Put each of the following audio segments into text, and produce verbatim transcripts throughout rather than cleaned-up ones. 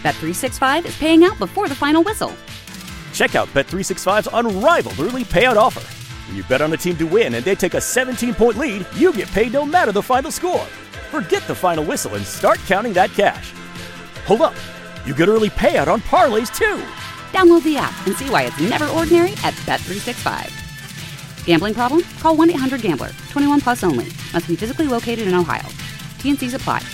Bet three sixty-five is paying out before the final whistle. Check out Bet three sixty-five's unrivaled early payout offer. When you bet on a team to win and they take a seventeen-point lead, you get paid no matter the final score. Forget the final whistle and start counting that cash. Hold up. You get early payout on parlays, too. Download the app and see why it's never ordinary at Bet three sixty-five. Gambling problem? Call one eight hundred gambler. twenty-one plus only. Must be physically located in Ohio. T N Cs apply.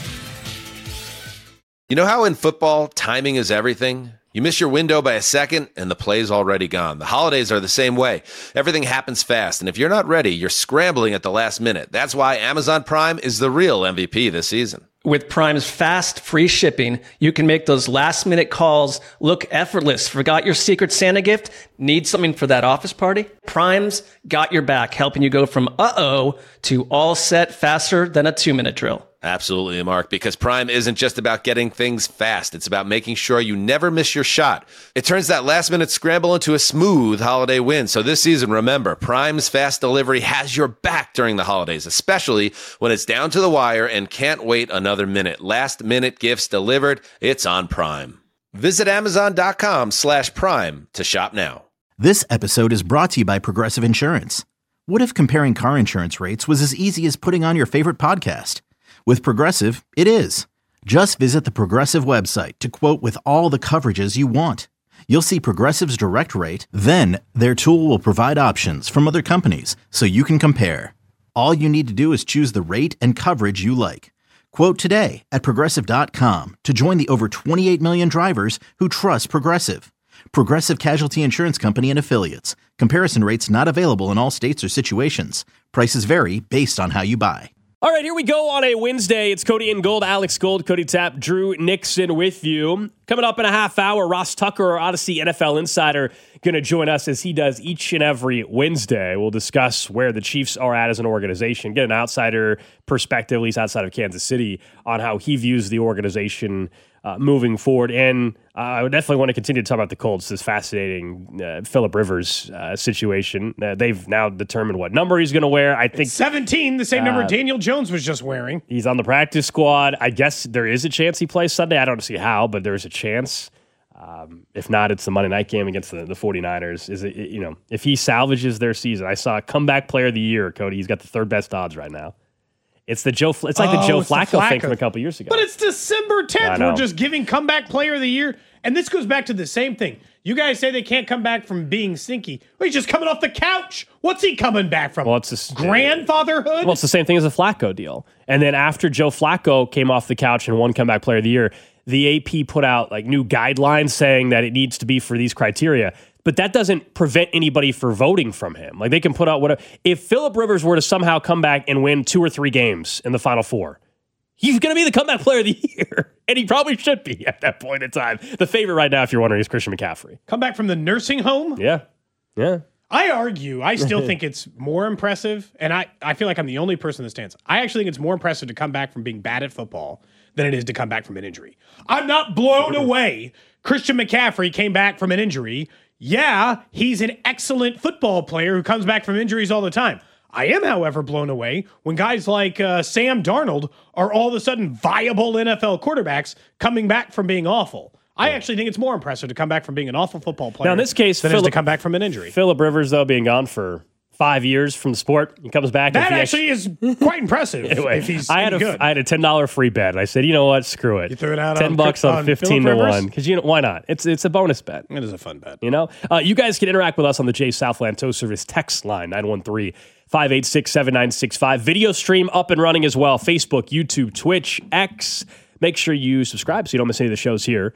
You know how in football, timing is everything? You miss your window by a second, and the play's already gone. The holidays are the same way. Everything happens fast, and if you're not ready, you're scrambling at the last minute. That's why Amazon Prime is the real M V P this season. With Prime's fast, free shipping, you can make those last-minute calls look effortless. Forgot your Secret Santa gift? Need something for that office party? Prime's got your back, helping you go from uh-oh to all set faster than a two-minute drill. Absolutely, Mark, because Prime isn't just about getting things fast. It's about making sure you never miss your shot. It turns that last-minute scramble into a smooth holiday win. So this season, remember, Prime's fast delivery has your back during the holidays, especially when it's down to the wire and can't wait another minute. Last-minute gifts delivered, it's on Prime. Visit Amazon.com slash Prime to shop now. This episode is brought to you by Progressive Insurance. What if comparing car insurance rates was as easy as putting on your favorite podcast? With Progressive, it is. Just visit the Progressive website to quote with all the coverages you want. You'll see Progressive's direct rate, then their tool will provide options from other companies so you can compare. All you need to do is choose the rate and coverage you like. Quote today at Progressive dot com to join the over twenty-eight million drivers who trust Progressive. Progressive Casualty Insurance Company and Affiliates. Comparison rates not available in all states or situations. Prices vary based on how you buy. All right, here we go on a Wednesday. It's Cody and Gold, Alex Gold, Cody Tapp, Drew Nixon with you. Coming up in a half hour, Ross Tucker, our Odyssey N F L insider, going to join us as he does each and every Wednesday. We'll discuss where the Chiefs are at as an organization, get an outsider perspective, at least outside of Kansas City, on how he views the organization uh, moving forward. And uh, I would definitely want to continue to talk about the Colts, this fascinating uh, Phillip Rivers uh, situation. Uh, they've now determined what number he's going to wear. I think it's seventeen, the same uh, number Daniel Jones was just wearing. He's on the practice squad. I guess there is a chance he plays Sunday. I don't see how, but there's a chance. Um, if not, it's the Monday night game against the, the 49ers. Is it, you know, if he salvages their season, I saw comeback player of the year, Cody. He's got the third best odds right now. It's the Joe. It's like oh, the Joe Flacco, the Flacco thing from a couple years ago. But it's December tenth. We're just giving comeback player of the year. And this goes back to the same thing. You guys say they can't come back from being stinky. Well, he's just coming off the couch. What's he coming back from? Well, it's a, grandfatherhood? Well, it's the same thing as the Flacco deal. And then after Joe Flacco came off the couch and won comeback player of the year, the A P put out like new guidelines saying that it needs to be for these criteria. But that doesn't prevent anybody from voting from him. Like they can put out whatever. If Phillip Rivers were to somehow come back and win two or three games in the Final Four, he's going to be the comeback player of the year. And he probably should be at that point in time. The favorite right now, if you're wondering, is Christian McCaffrey. Come back from the nursing home? Yeah. Yeah. I argue, I still think it's more impressive, and I, I feel like I'm the only person that stands. I actually think it's more impressive to come back from being bad at football than it is to come back from an injury. I'm not blown away. Christian McCaffrey came back from an injury. Yeah, he's an excellent football player who comes back from injuries all the time. I am, however, blown away when guys like uh, Sam Darnold are all of a sudden viable N F L quarterbacks coming back from being awful. I actually think it's more impressive to come back from being an awful football player now, in this case, than Phillip, it is to come back from an injury. Phillip Rivers, though, being gone for five years from the sport, he comes back. That actually, actually is quite impressive. Anyway, if he's I had a good. I had a ten dollar free bet. And I said, you know what, screw it. You threw it out ten on, bucks on, on fifteen to one because you know why not? It's it's a bonus bet. It is a fun bet. You know, uh, you guys can interact with us on the Jay Southland Tow Service text line nine one three, five eight six, seven nine six five. Video stream up and running as well. Facebook, YouTube, Twitch, X. Make sure you subscribe so you don't miss any of the shows here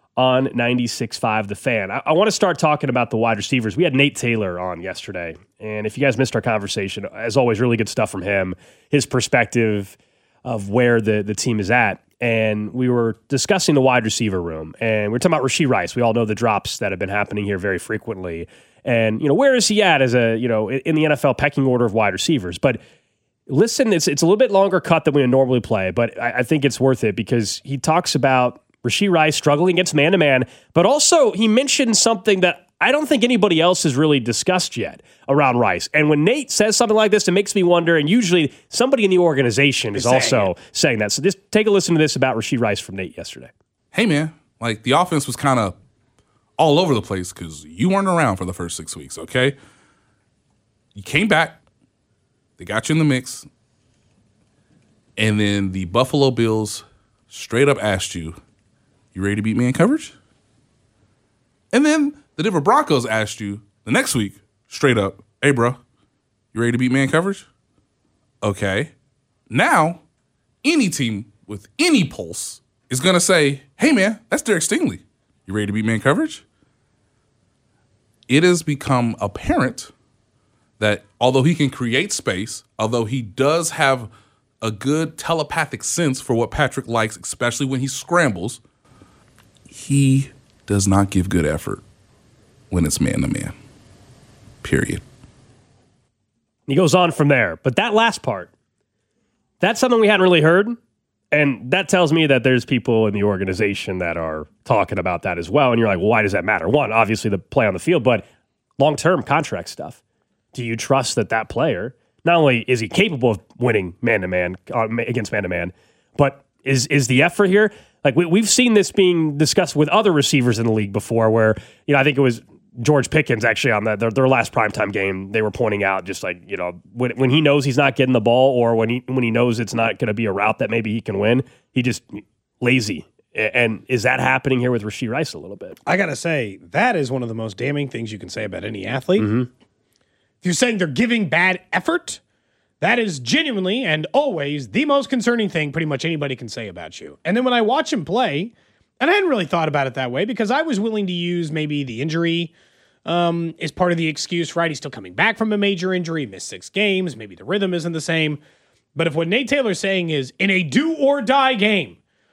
on ninety-six point five The Fan. I, I want to start talking about the wide receivers. We had Nate Taylor on yesterday, and if you guys missed our conversation, as always, really good stuff from him, his perspective of where the, the team is at. And we were discussing the wide receiver room, and we we're talking about Rashee Rice. We all know the drops that have been happening here very frequently. And, you know, where is he at as a, you know, in the N F L pecking order of wide receivers? But listen, it's it's a little bit longer cut than we would normally play, but I, I think it's worth it because he talks about Rashee Rice struggling against man-to-man, but also he mentioned something that I don't think anybody else has really discussed yet around Rice. And when Nate says something like this, it makes me wonder, and usually somebody in the organization is also saying that. So just take a listen to this about Rashee Rice from Nate yesterday. Hey, man, Like, the offense was kind of all over the place because you weren't around for the first six weeks, okay? You came back. They got you in the mix. And then the Buffalo Bills straight up asked you, you ready to beat man coverage? And then the Denver Broncos asked you the next week, straight up, hey, bro, you ready to beat man coverage? Okay. Now, any team with any pulse is going to say, hey, man, that's Derek Stingley. You ready to beat man coverage? It has become apparent that although he can create space, although he does have a good telepathic sense for what Patrick likes, especially when he scrambles, he does not give good effort when it's man-to-man, period. He goes on from there. But that last part, that's something we hadn't really heard. And that tells me that there's people in the organization that are talking about that as well. And you're like, well, why does that matter? One, obviously the play on the field, but long-term contract stuff. Do you trust that that player, not only is he capable of winning man-to-man uh, against man-to-man, but is is the effort here? Like we, we've seen this being discussed with other receivers in the league before where, you know, I think it was George Pickens actually on the, their, their last primetime game, they were pointing out just like, you know, when when he knows he's not getting the ball or when he when he knows it's not going to be a route that maybe he can win, he just lazy. And is that happening here with Rashee Rice a little bit? I got to say, that is one of the most damning things you can say about any athlete. Mm-hmm. If you're saying they're giving bad effort, that is genuinely and always the most concerning thing pretty much anybody can say about you. And then when I watch him play, and I hadn't really thought about it that way because I was willing to use maybe the injury um, is part of the excuse, right? He's still coming back from a major injury, missed six games, maybe the rhythm isn't the same. But if what Nate Taylor's saying is in a do-or-die game,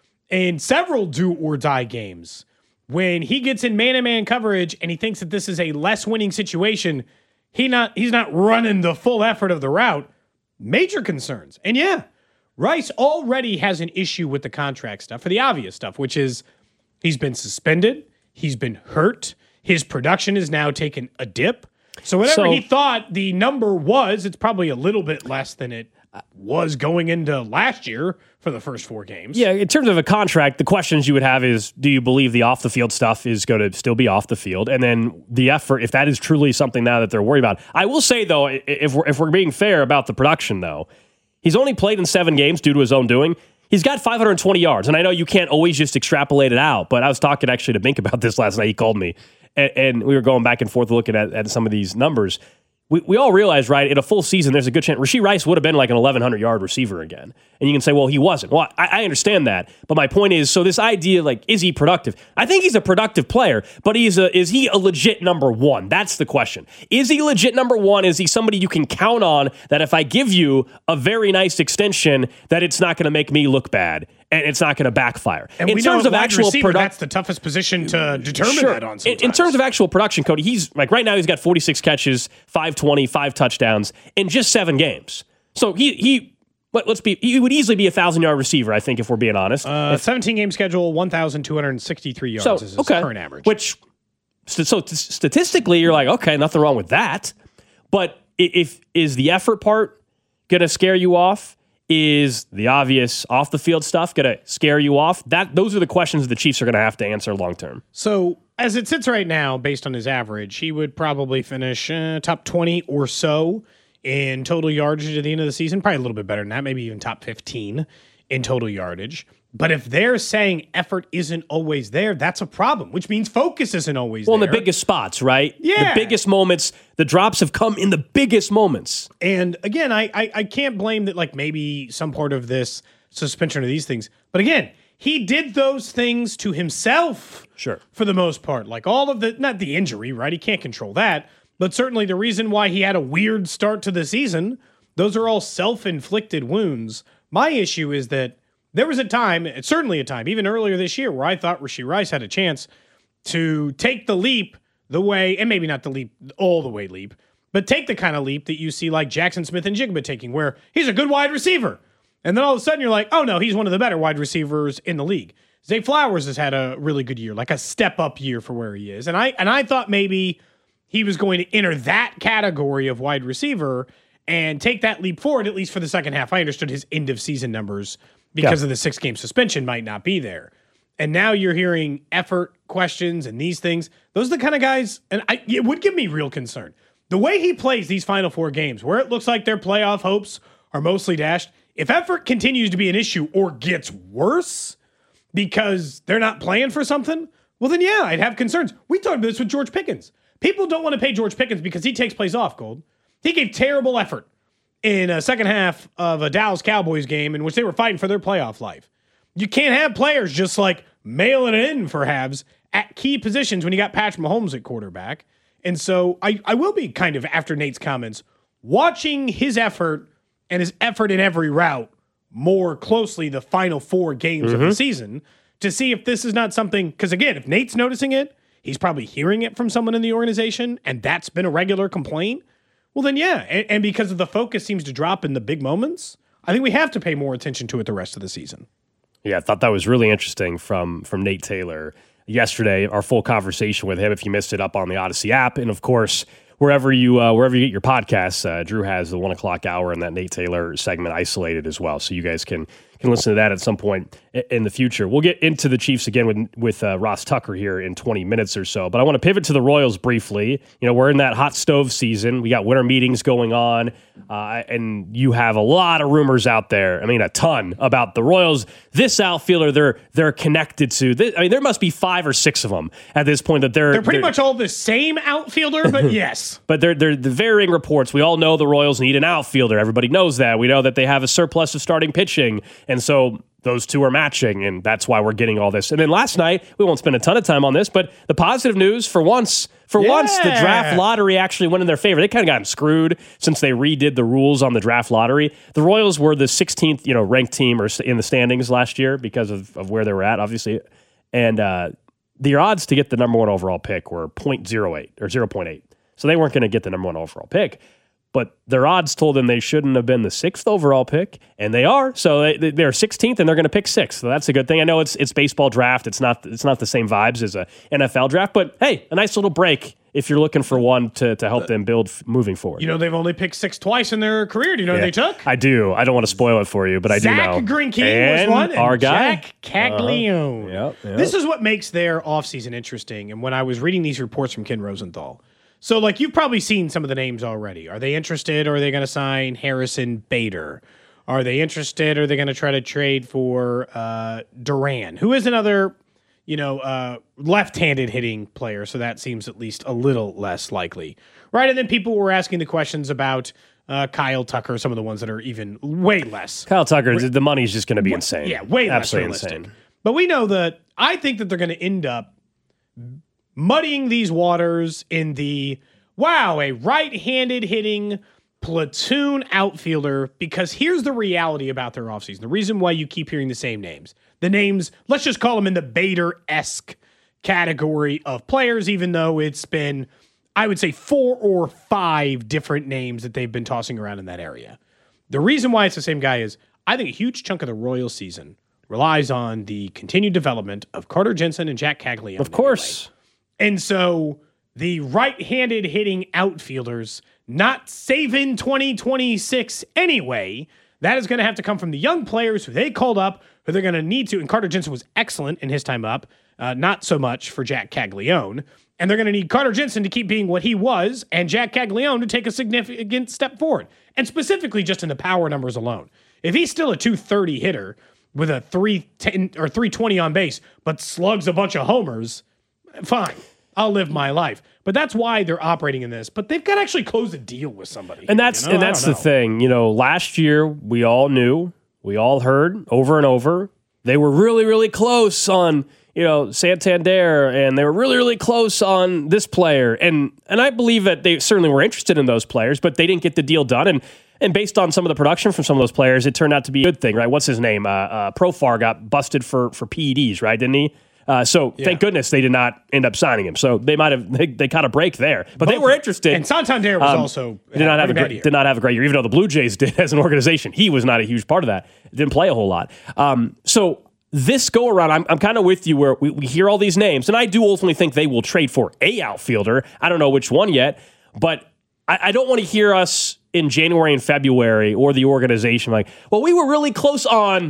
in several do-or-die games, when he gets in man-to-man coverage and he thinks that this is a less winning situation, he not he's not running the full effort of the route, major concerns. And yeah, Rice already has an issue with the contract stuff for the obvious stuff, which is he's been suspended, he's been hurt, his production is now taken a dip. So whatever So- he thought the number was, it's probably a little bit less than it was going into last year for the first four games. Yeah, in terms of a contract, the questions you would have is, do you believe the off-the-field stuff is going to still be off the field? And then the effort, if that is truly something now that they're worried about. I will say, though, if we're, if we're being fair about the production, though, he's only played in seven games due to his own doing. He's got five hundred twenty yards, and I know you can't always just extrapolate it out, but I was talking actually to Bink about this last night. He called me, and, and we were going back and forth looking at, at some of these numbers. We we all realize, right, in a full season, there's a good chance Rashee Rice would have been like an eleven hundred yard receiver again. And you can say, well, he wasn't. Well, I, I understand that. But my point is, so this idea, like, is he productive? I think he's a productive player, but he's a, is he a legit number one? That's the question. Is he legit number one? Is he somebody you can count on that if I give you a very nice extension, that it's not going to make me look bad and it's not going to backfire? And in we terms know of wide actual receiver, production, that's the toughest position to determine Sure. that on In, sometimes. in terms of actual production, Cody, he's like right now he's got forty-six catches, five twenty, five touchdowns in just seven games. So he he let, let's be he would easily be a thousand yard receiver, I think, if we're being honest. Uh, If- seventeen game schedule, one thousand two hundred sixty-three yards so is his okay, current average. which st- so t- statistically you're like, okay, nothing wrong with that. But i- if is the effort part going to scare you off? Is the obvious off the field stuff going to scare you off? That those are the questions the Chiefs are going to have to answer long term. So as it sits right now, based on his average, he would probably finish uh, top twenty or so in total yardage at the end of the season. Probably a little bit better than that, maybe even top fifteen in total yardage. But if they're saying effort isn't always there, that's a problem, which means focus isn't always Well, there. in the biggest spots, right? Yeah. The biggest moments, the drops have come in the biggest moments. And again, I, I I can't blame that, like, maybe some part of this suspension of these things. But again, he did those things to himself. Sure. For the most part. Like all of the, not the injury, right? He can't control that. But certainly the reason why he had a weird start to the season, those are all self-inflicted wounds. My issue is that there was a time, certainly a time, even earlier this year, where I thought Rashee Rice had a chance to take the leap the way, and maybe not the leap, all the way leap, but take the kind of leap that you see like Jackson Smith and Jigba taking, where he's a good wide receiver. And then all of a sudden you're like, oh no, he's one of the better wide receivers in the league. Zay Flowers has had a really good year, like a step up year for where he is. And I and I thought maybe he was going to enter that category of wide receiver and take that leap forward, at least for the second half. I understood his end of season numbers because Yeah. of the six game suspension might not be there. And now you're hearing effort questions and these things. Those are the kind of guys, and I, it would give me real concern. The way he plays these final four games, where it looks like their playoff hopes are mostly dashed, if effort continues to be an issue or gets worse because they're not playing for something, well then yeah, I'd have concerns. We talked about this with George Pickens. People don't want to pay George Pickens because he takes plays off, Gold. He gave terrible effort in a second half of a Dallas Cowboys game in which they were fighting for their playoff life. You can't have players just like mailing it in for halves at key positions when you got Patrick Mahomes at quarterback. And so I, I will be kind of, after Nate's comments, watching his effort and his effort in every route more closely the final four games mm-hmm. of the season to see if this is not something, because again, if Nate's noticing it, he's probably hearing it from someone in the organization, and that's been a regular complaint. Well, then, yeah. And, and because of the focus seems to drop in the big moments, I think we have to pay more attention to it the rest of the season. Yeah, I thought that was really interesting from, from Nate Taylor yesterday, our full conversation with him. If you missed it, up on the Odyssey app. And of course, wherever you uh, wherever you get your podcasts, uh, Drew has the one o'clock hour and that Nate Taylor segment isolated as well. So you guys can can listen to that at some point in the future. We'll get into the Chiefs again with with uh, Ross Tucker here in twenty minutes or so. But I want to pivot to the Royals briefly. You know, we're in that hot stove season. We got winter meetings going on, uh, and you have a lot of rumors out there. I mean, a ton about the Royals. This outfielder they're they're connected to. This, I mean, there must be five or six of them at this point that they're they're pretty they're, much all the same outfielder, but yes. But they're they're the varying reports. We all know the Royals need an outfielder. Everybody knows that. We know that they have a surplus of starting pitching. And so those two are matching, and that's why we're getting all this. And then last night, we won't spend a ton of time on this, but the positive news for once, for yeah. once, the draft lottery actually went in their favor. They kind of gotten screwed since they redid the rules on the draft lottery. The Royals were the sixteenth, you know, ranked team or in the standings last year because of, of where they were at, obviously. And uh, the odds to get the number one overall pick were zero point zero eight or zero point eight. So they weren't going to get the number one overall pick. But their odds told them they shouldn't have been the sixth overall pick, and they are. So they, they're sixteenth, and they're going to pick sixth. So that's a good thing. I know it's it's baseball draft. It's not it's not the same vibes as a N F L draft, but hey, a nice little break if you're looking for one to, to help them build f- moving forward. You know, they've only picked six twice in their career. Do you know yeah. who they took? I do. I don't want to spoil it for you, but I Zach do know. Zach Greinke and was one, and our guy. Jack Caglione. Uh-huh. Yep, yep. This is what makes their offseason interesting. And when I was reading these reports from Ken Rosenthal, so, like, you've probably seen some of the names already. Are they interested, or are they going to sign Harrison Bader? Are they interested, or are they going to try to trade for uh, Duran, who is another, you know, uh, left-handed hitting player, so that seems at least a little less likely. Right, and then people were asking the questions about uh, Kyle Tucker, some of the ones that are even way less. Kyle Tucker, the money's just going to be insane. Yeah, way Absolutely less realistic. insane. But we know that I think that they're going to end up muddying these waters in the, wow, a right-handed hitting platoon outfielder, because here's the reality about their offseason. The reason why you keep hearing the same names. The names, let's just call them in the Bader-esque category of players, even though it's been, I would say, four or five different names that they've been tossing around in that area. The reason why it's the same guy is I think a huge chunk of the Royals season relies on the continued development of Carter Jensen and Jack Caglione. Of course. And so the right-handed hitting outfielders, not saving twenty twenty-six anyway, that is going to have to come from the young players who they called up, who they're going to need to. And Carter Jensen was excellent in his time up, uh, not so much for Jack Caglione. And they're going to need Carter Jensen to keep being what he was, and Jack Caglione to take a significant step forward. And specifically just in the power numbers alone. If he's still a two thirty hitter with a three ten or three twenty on base, but slugs a bunch of homers, fine, I'll live my life. But that's why they're operating in this. But they've got to actually close a deal with somebody. And that's you know? and that's the thing. You know, last year we all knew, we all heard over and over, they were really, really close on, you know, Santander, and they were really, really close on this player. And and I believe that they certainly were interested in those players, but they didn't get the deal done. And and based on some of the production from some of those players, it turned out to be a good thing, right? What's his name? Uh, uh, Profar got busted for for P E Ds, right? Didn't he? Uh, so yeah. Thank goodness they did not end up signing him. So they might have they, they caught a break there, but Both they were interested. And Santander was um, also did not have a great, did not have a great year, even though the Blue Jays did as an organization. He was not a huge part of that. Didn't play a whole lot. Um, so this go around, I'm I'm kind of with you where we, we hear all these names, and I do ultimately think they will trade for a outfielder. I don't know which one yet, but I, I don't want to hear us in January and February or the organization like, well, we were really close on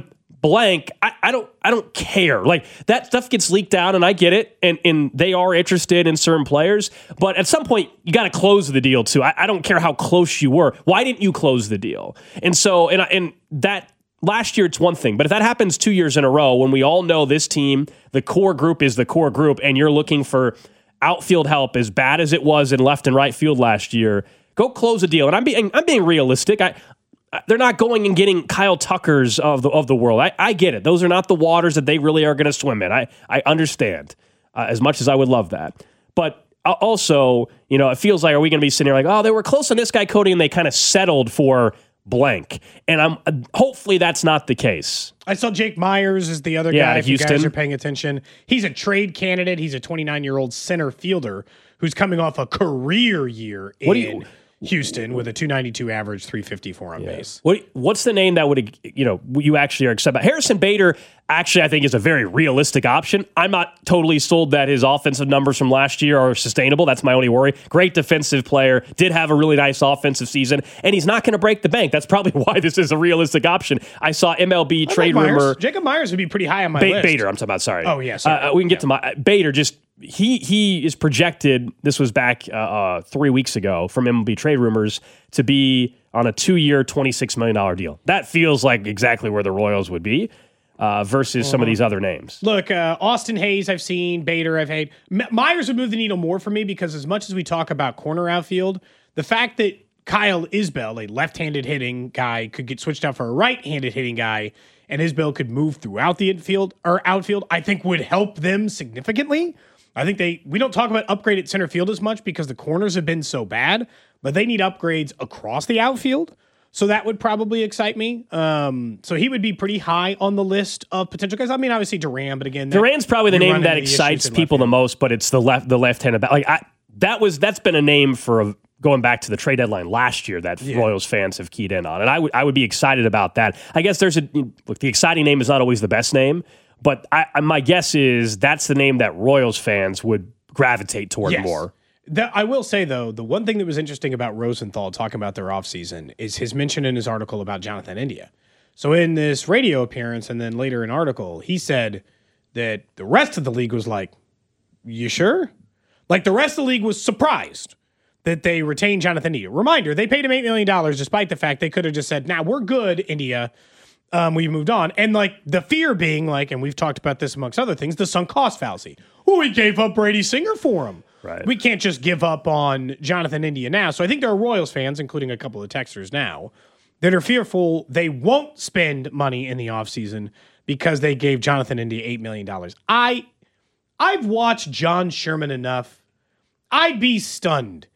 blank, I, I don't I don't care. Like, that stuff gets leaked out, and I get it, and, and they are interested in certain players, but at some point, you got to close the deal, too. I, I don't care how close you were. Why didn't you close the deal? And so, and, and that, last year, it's one thing, but if that happens two years in a row, when we all know this team, the core group is the core group, and you're looking for outfield help as bad as it was in left and right field last year, go close a deal. And I'm being I'm being realistic. I, they're not going and getting Kyle Tuckers of the of the world. I, I get it. Those are not the waters that they really are going to swim in. I I understand uh, as much as I would love that, but also, you know, it feels like, are we going to be sitting here like, oh, they were close on this guy, Cody, and they kind of settled for blank. And I'm uh, hopefully that's not the case. I saw Jake Myers is the other yeah, guy, if Houston. you guys are paying attention. He's a trade candidate. He's a twenty-nine-year-old center fielder who's coming off a career year in what do you, Houston with a two ninety-two average, three fifty-four on yeah. base. What What's the name that would, you know, you actually are excited about? Harrison Bader, actually, I think is a very realistic option. I'm not totally sold that his offensive numbers from last year are sustainable. That's my only worry. Great defensive player, did have a really nice offensive season, and he's not going to break the bank. That's probably why this is a realistic option. I saw M L B I trade like rumor. Jacob Myers would be pretty high on my ba- list. Bader, I'm talking about, sorry. Oh, yeah, sorry. Uh, we can get yeah. to my, Bader just, he he is projected, this was back uh, uh, three weeks ago from M L B trade rumors, to be on a two-year, twenty-six million dollars deal. That feels like exactly where the Royals would be uh, versus uh-huh. some of these other names. Look, uh, Austin Hayes I've seen, Bader I've had. M- Myers would move the needle more for me because as much as we talk about corner outfield, the fact that Kyle Isbell, a left-handed hitting guy, could get switched out for a right-handed hitting guy, and Isbell could move throughout the infield or outfield, I think would help them significantly. I think they, we don't talk about upgraded center field as much because the corners have been so bad, but they need upgrades across the outfield. So that would probably excite me. Um, so he would be pretty high on the list of potential guys. I mean, obviously Duran, but again, that, Duran's probably the name that excites people the most, but it's the left, the left-handed back. Like I, that was, that's been a name for a, going back to the trade deadline last year that yeah. Royals fans have keyed in on, and I would, I would be excited about that. I guess there's a look. The exciting name is not always the best name. But I, my guess is that's the name that Royals fans would gravitate toward yes. more. The, I will say, though, the one thing that was interesting about Rosenthal talking about their offseason is his mention in his article about Jonathan India. So in this radio appearance and then later an article, he said that the rest of the league was like, you sure? Like the rest of the league was surprised that they retained Jonathan India. Reminder, they paid him eight million dollars despite the fact they could have just said, nah, we're good, India. Um, we moved on. And like the fear being like, and we've talked about this amongst other things, the sunk cost fallacy. Oh, we gave up Brady Singer for him. Right. We can't just give up on Jonathan India now. So I think there are Royals fans, including a couple of texters now, that are fearful they won't spend money in the offseason because they gave Jonathan India eight million dollars. I, I've watched John Sherman enough. I'd be stunned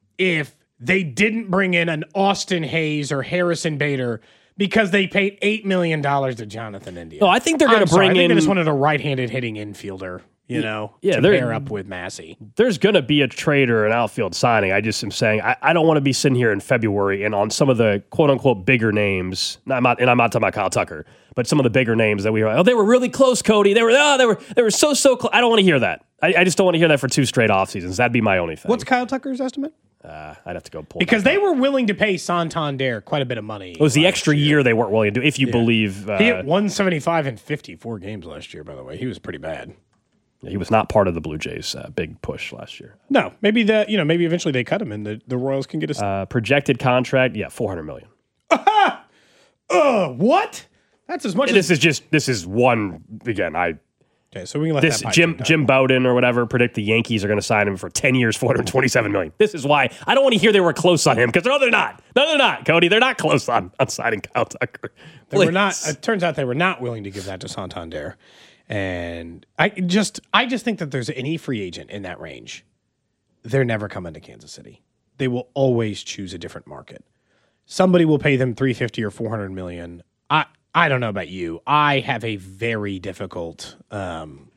if they didn't bring in an Austin Hayes or Harrison Bader because they paid eight million dollars to Jonathan India. No, I think they're going to bring I think in... they just wanted a right-handed hitting infielder, you know, yeah, to pair up with Massey. There's going to be a trade or an outfield signing. I just am saying I, I don't want to be sitting here in February and on some of the quote-unquote bigger names, I'm not, and I'm not talking about Kyle Tucker, but some of the bigger names that we were, oh, they were really close, Cody. They were, oh, they were, they were so, so close. I don't want to hear that. I, I just don't want to hear that for two straight off seasons. That'd be my only thing. What's Kyle Tucker's estimate? Uh, I'd have to go pull because they up. were willing to pay Santander quite a bit of money. It was the extra year. year they weren't willing to do, if you yeah. believe. Uh, he hit one seventy-five in fifty-four games last year, by the way. He was pretty bad. He was not part of the Blue Jays' uh, big push last year. No, maybe the you know maybe eventually they cut him and the, the Royals can get a uh, projected contract. Yeah, four hundred million. Aha! Uh, what? That's as much. And as this is just this is one again. I. Okay, so we can let this that Jim Jim Bowden or whatever predict the Yankees are going to sign him for ten years, four hundred twenty-seven million. This is why I don't want to hear they were close on him because no, they're not. No, they're not, Cody. They're not close on, on signing Kyle Tucker. They were not. It turns out they were not willing to give that to Santander, and I just I just think that there's any free agent in that range, they're never coming to Kansas City. They will always choose a different market. Somebody will pay them three fifty or four hundred million. I. I don't know about you. I have a very difficult. Um,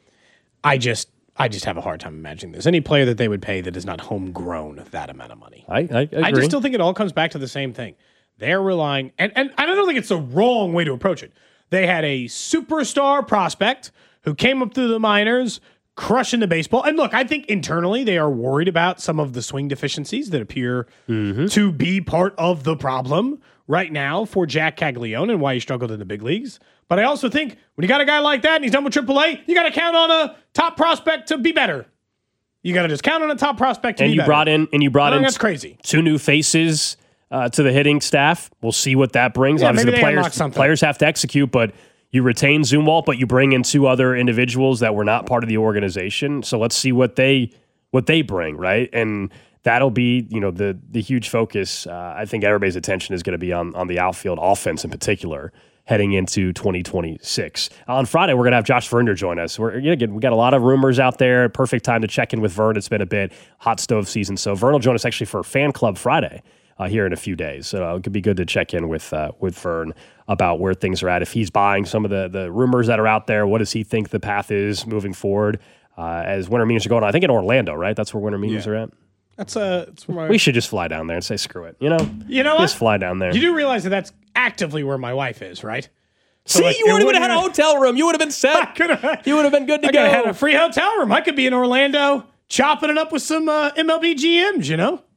I just, I just have a hard time imagining there's any player that they would pay that is not homegrown that amount of money. I, I, agree. I just still think it all comes back to the same thing. They're relying, and and I don't think it's the wrong way to approach it. They had a superstar prospect who came up through the minors, crushing the baseball. And look, I think internally they are worried about some of the swing deficiencies that appear mm-hmm. to be part of the problem right now for Jack Caglione and why he struggled in the big leagues. But I also think when you got a guy like that and he's done with triple A, you got to count on a top prospect to be better. You got to just count on a top prospect to and be you better. brought in and you brought I think in that's crazy. two new faces uh, to the hitting staff. We'll see what that brings. Yeah, Obviously, maybe the they unlock players something. players have to execute, but you retain Zumwalt, but you bring in two other individuals that were not part of the organization. So let's see what they what they bring, right? And that'll be, you know, the the huge focus. Uh, I think everybody's attention is going to be on on the outfield offense in particular heading into twenty twenty-six. On Friday, we're going to have Josh Vernier join us. We're again, we got a lot of rumors out there. Perfect time to check in with Vern. It's been a bit hot stove season, so Vern will join us actually for Fan Club Friday uh, here in a few days. So it could be good to check in with uh, with Vern about where things are at. If he's buying some of the the rumors that are out there, what does he think the path is moving forward uh, as winter meetings are going on? I think in Orlando, right? That's where winter meetings Yeah. are at. That's uh, that's where my, We should just fly down there and say screw it. You know, You know what? Just fly down there. You do realize that that's actively where my wife is, right? So, See, like, you it would have wouldn't had a have- hotel room. You would have been I set. coulda- You would have been good to I could have go. had a free hotel room. I could be in Orlando chopping it up with some uh, M L B G Ms, you know?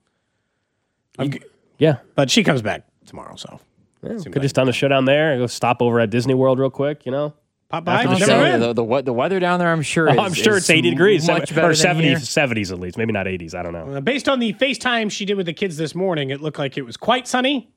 I'm g- Yeah. but she comes back tomorrow, so Seems Could like- just done a show down there. Go stop over at Disney World real quick, you know? pop by. After the Never show, been. the, the, the, the weather down there, I'm sure. Oh, is, I'm sure is it's eighty degrees. much seven- better or than here. seventies, seventies at least. Maybe not eighties. I don't know. Uh, based on the FaceTime she did with the kids this morning, it looked like it was quite sunny.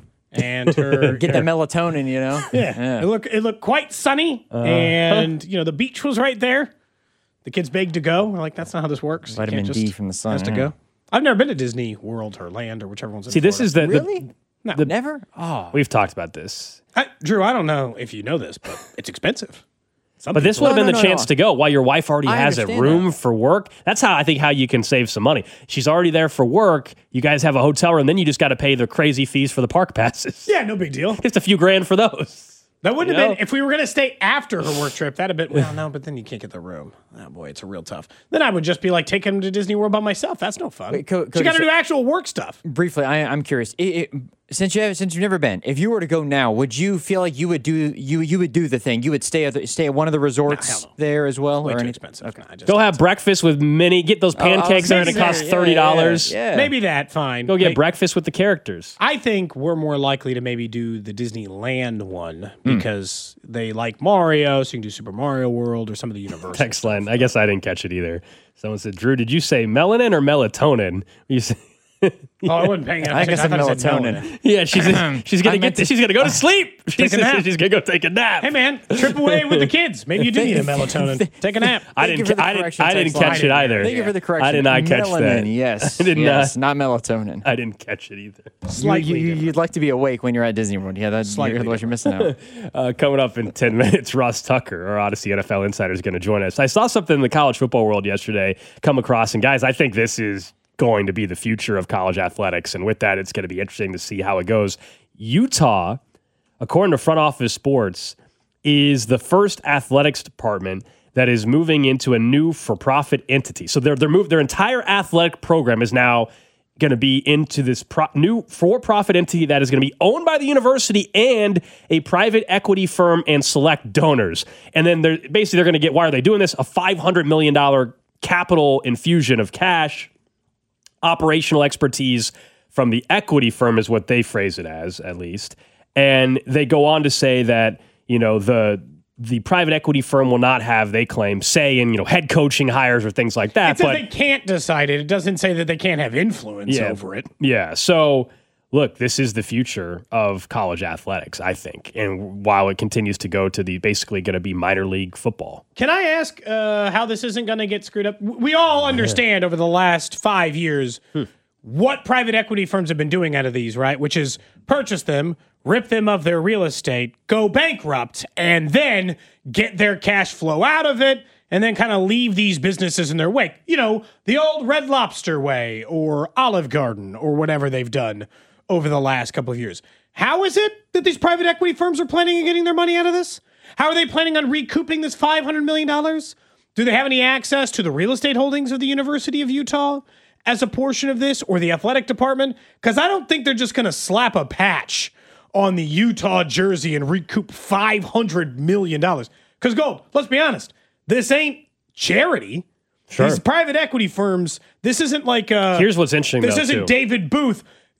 And her Get the melatonin, you know. yeah, It looked it looked quite sunny, Uh, and you know the beach was right there. The kids begged to go. We're like, that's not how this works. You Vitamin can't D just- from the sun, Has to yeah. go. I've never been to Disney World or Land or whichever one's in See, this Florida. is the, the Really? No. Never? Oh. we've talked about this. I, Drew, I don't know if you know this, but it's expensive. Some But this would people- have been no, the no, chance no. to go while your wife already I has a understand room that. for work. That's how I think how you can save some money. She's already there for work. You guys have a hotel room. Then you just got to pay the crazy fees for the park passes. yeah, no big deal. Just a few grand for those. That wouldn't You have know? been if we were going to stay after her work trip. That'd have been well, no, but then you can't get the room. Oh boy, it's a real tough. Then I would just be like taking him to Disney World by myself. That's no fun. Wait, Co- she Cody, got to so- do actual work stuff. Briefly, I, I'm curious. It, it, since you have, since you've never been, if you were to go now, would you feel like you would do you you would do the thing? You would stay at the, stay at one of the resorts hell no. there as well, Way or too any- expensive. Okay. Nah, I just- Go have breakfast with Minnie. Get those Oh, I was pancakes there and it gonna costs say, thirty dollars. Yeah, yeah. Maybe that. Fine. Go get Maybe- breakfast with the characters. I think we're more likely to maybe do the Disneyland one Hmm. because they like Mario, so you can do Super Mario World or some of the Universal. Text line. I guess I didn't catch it either. Someone said, Drew, did you say melanin or melatonin? You say, Oh, I wasn't paying attention. I think I said thought it said melatonin. yeah, she's she's gonna I get meant to- she's gonna go to sleep. She Take a says nap. she's gonna go take a nap. Hey man, trip away with the kids. Maybe you do need a melatonin. Take a nap. I Thank you didn't for the I didn't correction, I didn't text line. catch it either. Thank you for the correction. I did not catch Melanin, that. Yes, I did yes, not. not melatonin. I didn't catch it either. Slightly you, you, different. you'd like to be awake when you're at Disney World. Yeah, that's Slightly otherwise you're missing out. Uh, coming up in ten minutes, Ross Tucker, our Odyssey N F L insider, is going to join us. I saw something in the college football world yesterday come across, and guys, I think this is going to be the future of college athletics. And with that, it's going to be interesting to see how it goes. Utah, according to Front Office Sports, is the first athletics department that is moving into a new for-profit entity. So their their move their entire athletic program is now going to be into this pro- new for-profit entity that is going to be owned by the university and a private equity firm and select donors. And then they're basically they're going to get, why are they doing this? A five hundred million dollars capital infusion of cash, operational expertise from the equity firm is what they phrase it as, at least. And they go on to say that, you know, the the private equity firm will not have, they claim, say in, you know, head coaching hires or things like that. It says but they can't decide it. It doesn't say that they can't have influence Yeah. over it. Yeah. So, look, this is the future of college athletics, I think. And while it continues to go to the basically going to be minor league football. Can I ask uh, how this isn't going to get screwed up? W- We all understand over the last five years what private equity firms have been doing out of these, right? Which is purchase them, rip them of their real estate, go bankrupt, and then get their cash flow out of it, and then kind of leave these businesses in their wake. You know, the old Red Lobster way or Olive Garden or whatever they've done over the last couple of years. How is it that these private equity firms are planning on getting their money out of this? How are they planning on recouping this five hundred million dollars? Do they have any access to the real estate holdings of the University of Utah as a portion of this, or the athletic department? Because I don't think they're just going to slap a patch on the Utah jersey and recoup five hundred million dollars. Because, Gold, let's be honest, this ain't charity. Sure. These private equity firms, this isn't like uh Here's what's interesting, This though, isn't too. David Booth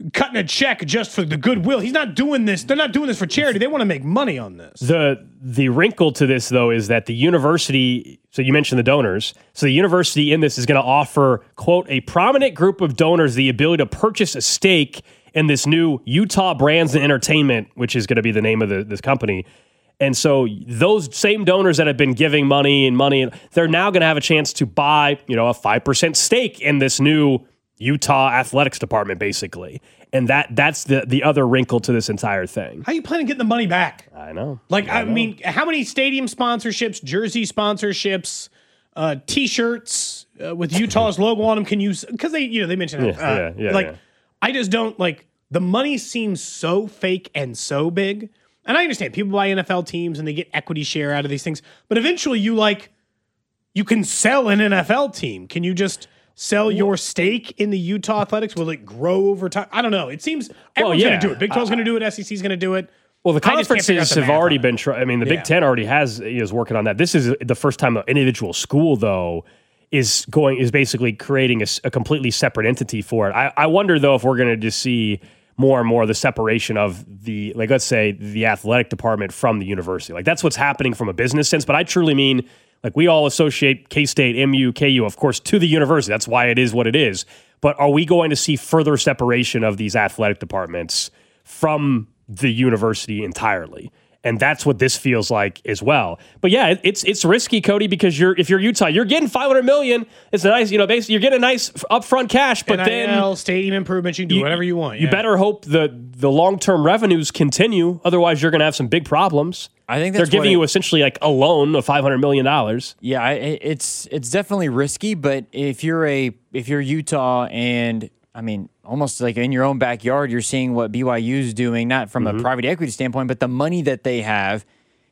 cutting a check just for the goodwill. He's not doing this. They're not doing this for charity. They want to make money on this. The the wrinkle to this, though, is that the university, so you mentioned the donors, so the university in this is going to offer, quote, a prominent group of donors the ability to purchase a stake in this new Utah Brands and Entertainment, which is going to be the name of the, this company. And so those same donors that have been giving money and money, they're now going to have a chance to buy, you know, a five percent stake in this new Utah athletics department, basically. And that that's the the other wrinkle to this entire thing. How are you planning on getting the money back? I know. Like, I, I know. mean, how many stadium sponsorships, jersey sponsorships, uh, T-shirts uh, with Utah's logo on them can you? Because they, you know, they mentioned Yeah, uh, yeah, yeah, like, yeah. I just don't like the money seems so fake and so big. And I understand people buy N F L teams and they get equity share out of these things, but eventually you like you can sell an N F L team. Can you just sell your stake in the Utah Athletics? Will it grow over time? I don't know. It seems everyone's yeah. going to do it. Big twelve's going to do it. S E C's going to do it. Well, the I just can't figure out conferences the have math already on it. been. Try- I mean, the Yeah. Big Ten already has is working on that. This is the first time an individual school, though, is going is basically creating a, s- a completely separate entity for it. I, I wonder though if we're going to just see more and more the separation of the, like, let's say the athletic department from the university. Like that's what's happening from a business sense. But I truly mean, like, we all associate K-State, M U, K U, of course, to the university. That's why it is what it is. But are we going to see further separation of these athletic departments from the university entirely? And that's what this feels like as well. But yeah, it, it's it's risky, Cody, because you're if you're Utah, you're getting five hundred million dollars. It's a nice, you know, basically you're getting a nice upfront cash, but N I L, then stadium improvements, you can do whatever you want. You yeah. better hope the the long term revenues continue. Otherwise, you're going to have some big problems. I think they're that's giving what you it- essentially like a loan of five hundred million dollars. Yeah, I, it's it's definitely risky, but if you're a if you're Utah and I mean almost like in your own backyard, you're seeing what B Y U's doing, not from Mm-hmm. a private equity standpoint, but the money that they have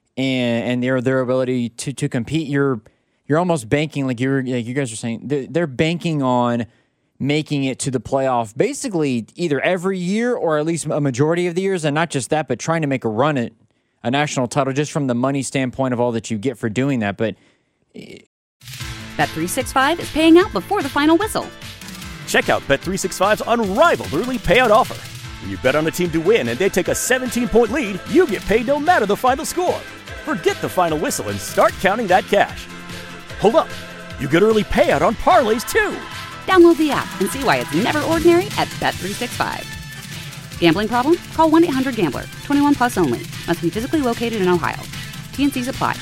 and and their their ability to to compete. You're you're almost banking like you're like you guys are saying they're, they're banking on making it to the playoff basically either every year or at least a majority of the years, and not just that, but trying to make a run at a national title just from the money standpoint of all that you get for doing that. But Bet three sixty-five is paying out before the final whistle. Check out Bet three sixty-five's unrivaled early payout offer. When you bet on a team to win and they take a seventeen-point lead, you get paid no matter the final score. Forget the final whistle and start counting that cash. Hold up. You get early payout on parlays, too. Download the app and see why it's never ordinary at Bet three sixty-five. Gambling problem? Call one eight hundred gambler. twenty-one plus only. Must be physically located in Ohio. T and C's apply.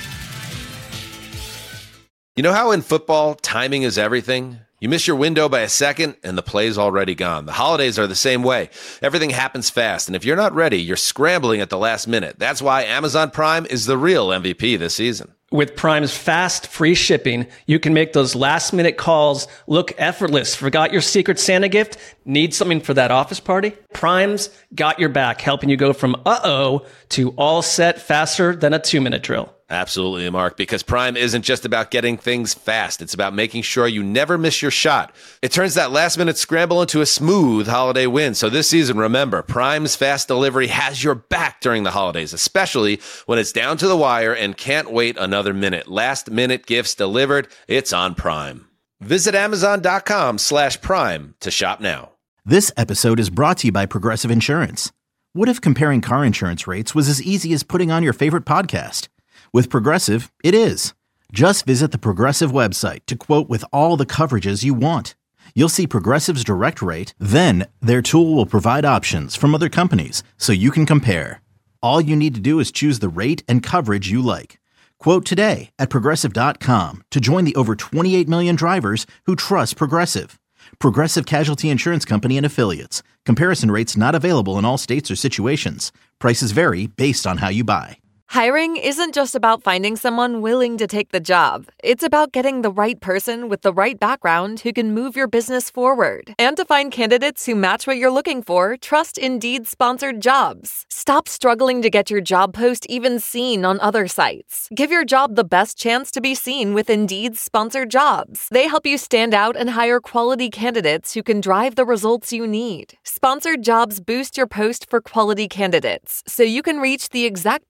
You know how in football, timing is everything? You miss your window by a second, and the play's already gone. The holidays are the same way. Everything happens fast, and if you're not ready, you're scrambling at the last minute. That's why Amazon Prime is the real M V P this season. With Prime's fast, free shipping, you can make those last-minute calls look effortless. Forgot your Secret Santa gift? Need something for that office party? Prime's got your back, helping you go from uh-oh to all set faster than a two-minute drill. Absolutely, Mark, because Prime isn't just about getting things fast. It's about making sure you never miss your shot. It turns that last-minute scramble into a smooth holiday win. So this season, remember, Prime's fast delivery has your back during the holidays, especially when it's down to the wire and can't wait another minute. Last-minute gifts delivered. It's on Prime. Visit Amazon.com slash Prime to shop now. This episode is brought to you by Progressive Insurance. What if comparing car insurance rates was as easy as putting on your favorite podcast? With Progressive, it is. Just visit the Progressive website to quote with all the coverages you want. You'll see Progressive's direct rate, then their tool will provide options from other companies so you can compare. All you need to do is choose the rate and coverage you like. Quote today at Progressive dot com to join the over twenty-eight million drivers who trust Progressive. Progressive Casualty Insurance Company and Affiliates. Comparison rates not available in all states or situations. Prices vary based on how you buy. Hiring isn't just about finding someone willing to take the job. It's about getting the right person with the right background who can move your business forward. And to find candidates who match what you're looking for, trust Indeed-sponsored jobs. Stop struggling to get your job post even seen on other sites. Give your job the best chance to be seen with Indeed-sponsored jobs. They help you stand out and hire quality candidates who can drive the results you need. Sponsored jobs boost your post for quality candidates, so you can reach the exact people you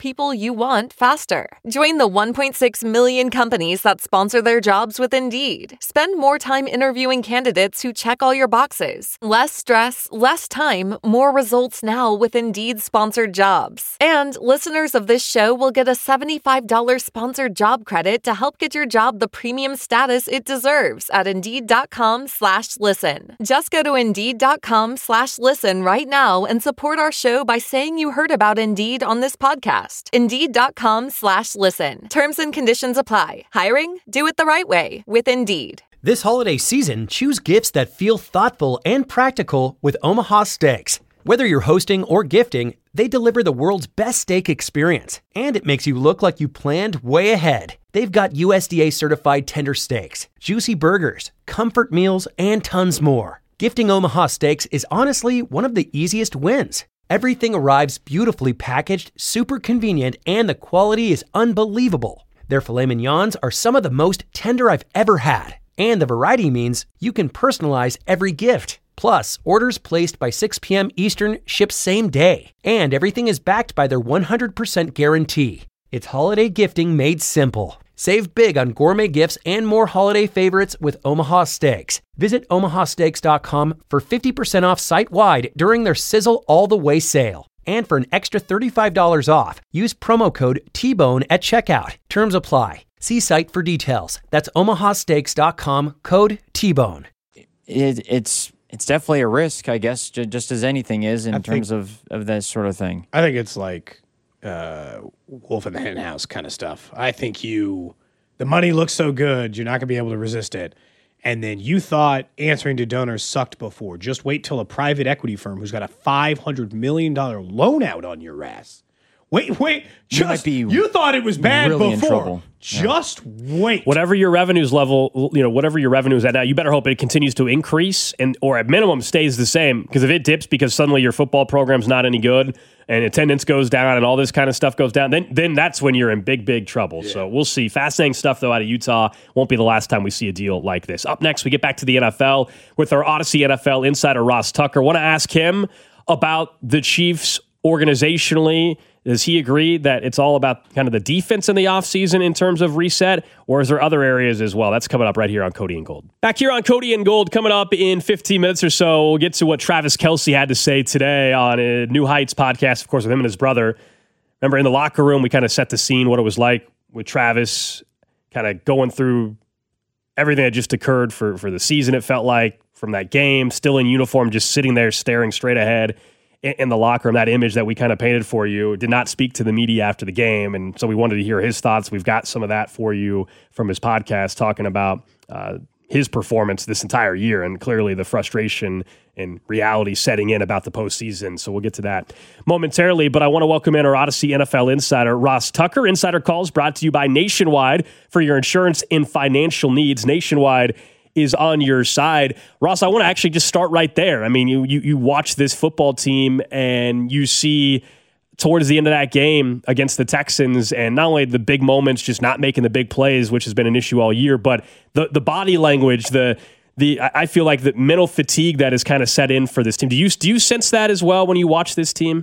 you want faster. Join the one point six million companies that sponsor their jobs with Indeed. Spend more time interviewing candidates who check all your boxes. Less stress, less time, more results now with Indeed sponsored jobs. And listeners of this show will get a seventy-five dollars sponsored job credit to help get your job the premium status it deserves at Indeed.com slash listen. Just go to Indeed.com slash listen right now and support our show by saying you heard about Indeed on this podcast. Indeed.com slash listen. Terms and conditions apply. Hiring? Do it the right way with Indeed. This holiday season, choose gifts that feel thoughtful and practical with Omaha Steaks. Whether you're hosting or gifting, they deliver the world's best steak experience, and it makes you look like you planned way ahead. They've got U S D A certified tender steaks, juicy burgers, comfort meals, and tons more. Gifting Omaha Steaks is honestly one of the easiest wins. Everything arrives beautifully packaged, super convenient, and the quality is unbelievable. Their filet mignons are some of the most tender I've ever had, and the variety means you can personalize every gift. Plus, orders placed by six p.m. Eastern ship same day, and everything is backed by their one hundred percent guarantee. It's holiday gifting made simple. Save big on gourmet gifts and more holiday favorites with Omaha Steaks. Visit omaha steaks dot com for fifty percent off site-wide during their Sizzle All the Way sale. And for an extra thirty-five dollars off, use promo code T Bone at checkout. Terms apply. See site for details. That's omaha steaks dot com, code T Bone. It, it's it's definitely a risk, I guess, j- just as anything is in I terms think- of, of that sort of thing. I think it's like uh, wolf in the hen house kind of stuff. I think you, the money looks so good, you're not going to be able to resist it. And then you thought answering to donors sucked before. Just wait till a private equity firm who's got a five hundred million dollars loan out on your ass. Wait, wait. You might Just, be you thought it was bad really in before. trouble. Just wait. Whatever your revenues level, you know, whatever your revenue is at now, you better hope it continues to increase and, or at minimum, stays the same. Because if it dips because suddenly your football program's not any good and attendance goes down and all this kind of stuff goes down, then then that's when you're in big, big trouble. Yeah. So we'll see. Fascinating stuff, though, out of Utah. Won't be the last time we see a deal like this. Up next, we get back to the N F L with our Odyssey N F L insider, Ross Tucker. Want to ask him about the Chiefs organizationally. Does he agree that it's all about kind of the defense in the offseason in terms of reset, or is there other areas as well? That's coming up right here on Cody and Gold. Back here on Cody and Gold, coming up in fifteen minutes or so, we'll get to what Travis Kelce had to say today on a New Heights podcast, of course, with him and his brother. Remember, in the locker room, we kind of set the scene, what it was like with Travis, kind of going through everything that just occurred for, for the season, it felt like, from that game, still in uniform, just sitting there staring straight ahead in the locker room. That image that we kind of painted for you did not speak to the media after the game, and so we wanted to hear his thoughts. We've got some of that for you from his podcast talking about uh, his performance this entire year and clearly the frustration and reality setting in about the postseason. So we'll get to that momentarily, but I want to welcome in our Odyssey N F L insider, Ross Tucker. Insider Calls brought to you by Nationwide for your insurance and financial needs. Nationwide is on your side. Ross, I want to actually just start right there. I mean, you, you you watch this football team and you see towards the end of that game against the Texans, and not only the big moments, just not making the big plays, which has been an issue all year, but the the body language, the the I feel like the mental fatigue that has kind of set in for this team. Do you do you sense that as well when you watch this team?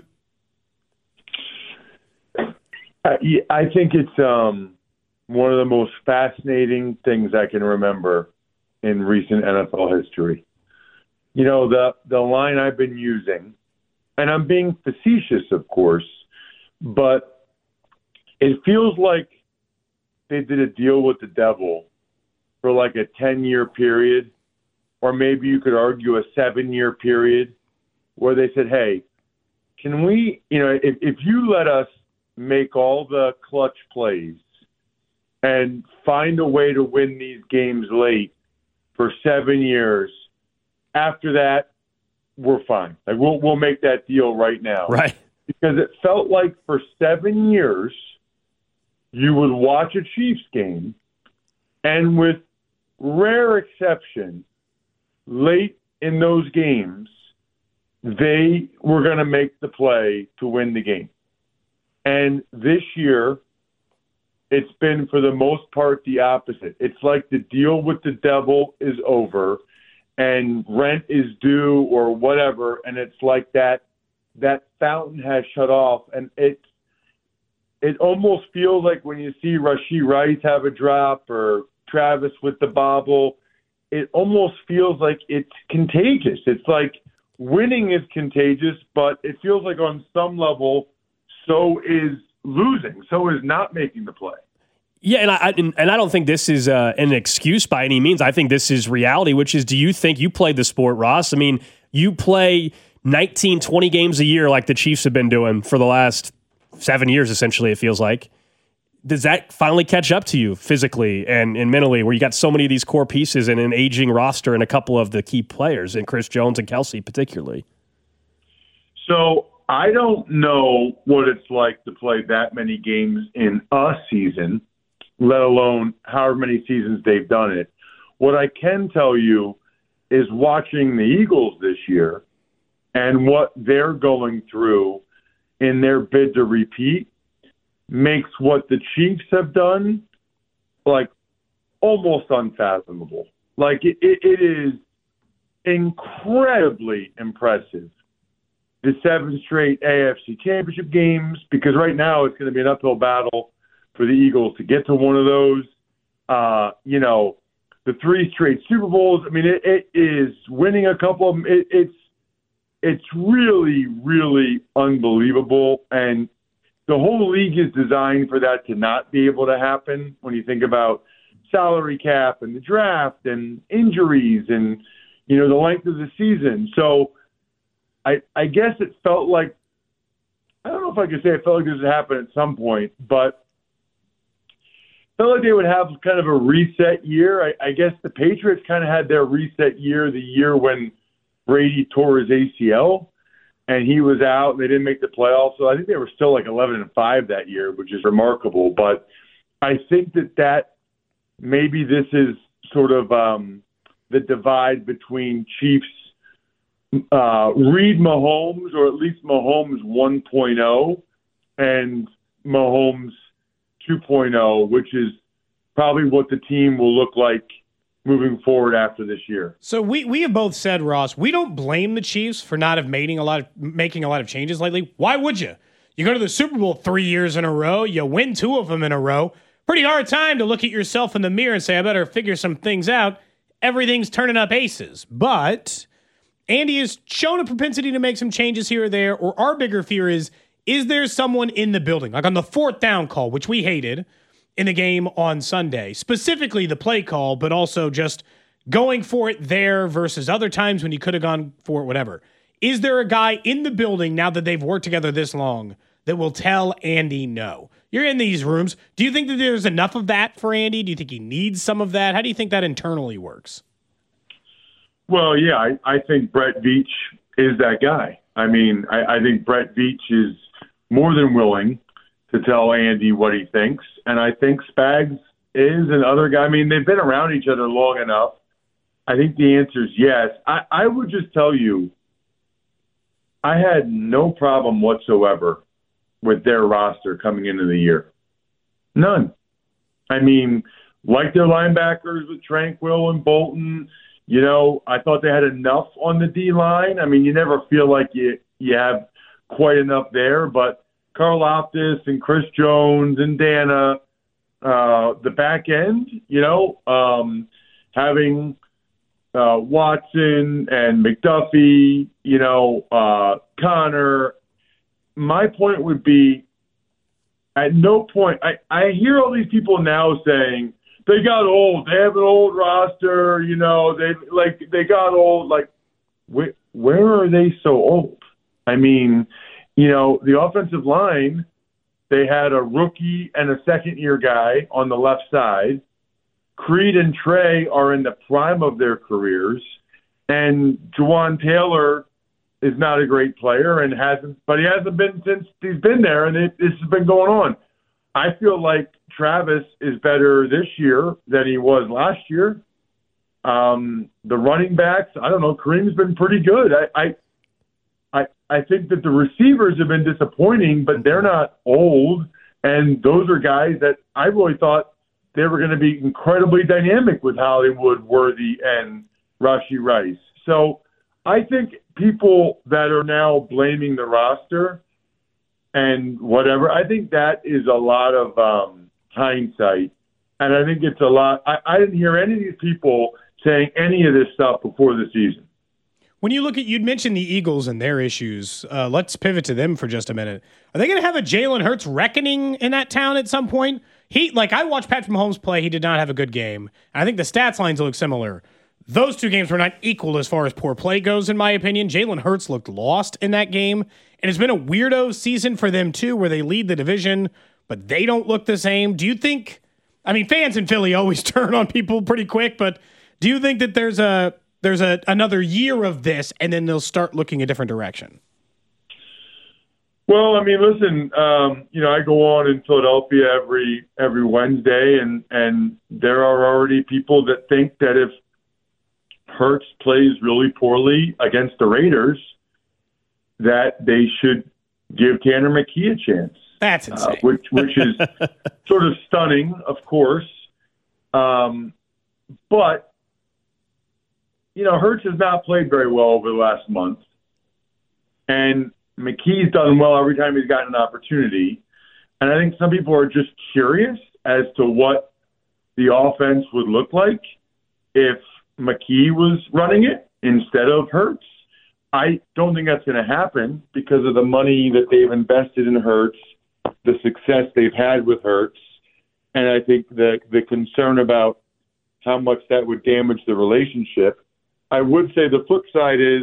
Uh, yeah, I think it's um, one of the most fascinating things I can remember in recent N F L history. You know, the the line I've been using, and I'm being facetious, of course, but it feels like they did a deal with the devil for like a ten-year period, or maybe you could argue a seven-year period, where they said, hey, can we, you know, if, if you let us make all the clutch plays and find a way to win these games late for seven years, after that, we're fine. Like we'll we'll make that deal right now. Right. Because it felt like for seven years, you would watch a Chiefs game, and with rare exception, late in those games, they were going to make the play to win the game. And this year, it's been, for the most part, the opposite. It's like the deal with the devil is over and rent is due or whatever, and it's like that that fountain has shut off. And it's, it almost feels like when you see Rashee Rice have a drop or Travis with the bobble, it almost feels like it's contagious. It's like winning is contagious, but it feels like on some level, so is losing, so is not making the play. Yeah, and I and, and I don't think this is uh, an excuse by any means. I think this is reality, which is, do you think you played the sport, Ross? I mean, you play nineteen, twenty games a year like the Chiefs have been doing for the last seven years, essentially, it feels like. Does that finally catch up to you physically and, and mentally, where you got so many of these core pieces and an aging roster and a couple of the key players, and Chris Jones and Kelsey particularly? So I don't know what it's like to play that many games in a season, let alone however many seasons they've done it. What I can tell you is watching the Eagles this year and what they're going through in their bid to repeat makes what the Chiefs have done like almost unfathomable. Like it, it, it is incredibly impressive. The seven straight A F C championship games, because right now it's going to be an uphill battle for the Eagles to get to one of those. Uh, you know, the three straight Super Bowls. I mean, it, it is winning a couple of them. It, it's it's really, really unbelievable. And the whole league is designed for that to not be able to happen when you think about salary cap and the draft and injuries and, you know, the length of the season. So I, I guess it felt like, I don't know if I could say it felt like this would happen at some point, but it felt like they would have kind of a reset year. I, I guess the Patriots kind of had their reset year the year when Brady tore his A C L and he was out and they didn't make the playoffs. So I think they were still like eleven and five that year, which is remarkable. But I think that that maybe this is sort of um, the divide between Chiefs Uh, Reed Mahomes, or at least Mahomes one point oh, and Mahomes two point oh, which is probably what the team will look like moving forward after this year. So we we have both said, Ross, we don't blame the Chiefs for not have making a lot of making a lot of changes lately. Why would you? You go to the Super Bowl three years in a row, you win two of them in a row. Pretty hard time to look at yourself in the mirror and say, I better figure some things out. Everything's turning up aces. But Andy has shown a propensity to make some changes here or there, or our bigger fear is, is there someone in the building, like on the fourth down call, which we hated in the game on Sunday, specifically the play call, but also just going for it there versus other times when you could have gone for it, whatever. Is there a guy in the building now that they've worked together this long that will tell Andy no? You're in these rooms. Do you think that there's enough of that for Andy? Do you think he needs some of that? How do you think that internally works? Well, yeah, I, I think Brett Veach is that guy. I mean, I, I think Brett Veach is more than willing to tell Andy what he thinks. And I think Spags is another guy. I mean, they've been around each other long enough. I think the answer is yes. I, I would just tell you, I had no problem whatsoever with their roster coming into the year. None. I mean, like their linebackers with Tranquill and Bolton. You know, I thought they had enough on the D-line. I mean, you never feel like you you have quite enough there, but Karlaftis and Chris Jones and Dana, uh, the back end, you know, um, having uh, Watson and McDuffie, you know, uh, Connor. My point would be, at no point, I, I hear all these people now saying, they got old. They have an old roster, you know. They like they got old. Like, where, where are they so old? I mean, you know, the offensive line. They had a rookie and a second-year guy on the left side. Creed and Trey are in the prime of their careers, and Juwan Taylor is not a great player and hasn't, but he hasn't been since he's been there, and it, this has been going on. I feel like Travis is better this year than he was last year. Um, the running backs, I don't know, Kareem's been pretty good. I, I I I think that the receivers have been disappointing, but they're not old, and those are guys that I really thought they were going to be incredibly dynamic with Hollywood, Worthy, and Rashee Rice. So I think people that are now blaming the roster, and whatever. I think that is a lot of um, hindsight. And I think it's a lot. I, I didn't hear any of these people saying any of this stuff before the season. When you look at, you'd mentioned the Eagles and their issues. Uh, let's pivot to them for just a minute. Are they going to have a Jalen Hurts reckoning in that town at some point? He, like, I watched Patrick Mahomes play. He did not have a good game. And I think the stats lines look similar. Those two games were not equal as far as poor play goes, in my opinion. Jalen Hurts looked lost in that game. And it's been a weirdo season for them, too, where they lead the division, but they don't look the same. Do you think, I mean, fans in Philly always turn on people pretty quick, but do you think that there's a there's a another year of this and then they'll start looking a different direction? Well, I mean, listen, um, you know, I go on in Philadelphia every every Wednesday, and, and there are already people that think that if Hurts plays really poorly against the Raiders, that they should give Tanner McKee a chance. That's insane. Uh, which, which is sort of stunning, of course. Um, but, you know, Hurts has not played very well over the last month. And McKee's done well every time he's gotten an opportunity. And I think some people are just curious as to what the offense would look like if McKee was running it instead of Hurts. I don't think that's going to happen because of the money that they've invested in Hurts, the success they've had with Hurts, and I think the the concern about how much that would damage the relationship. I would say the flip side is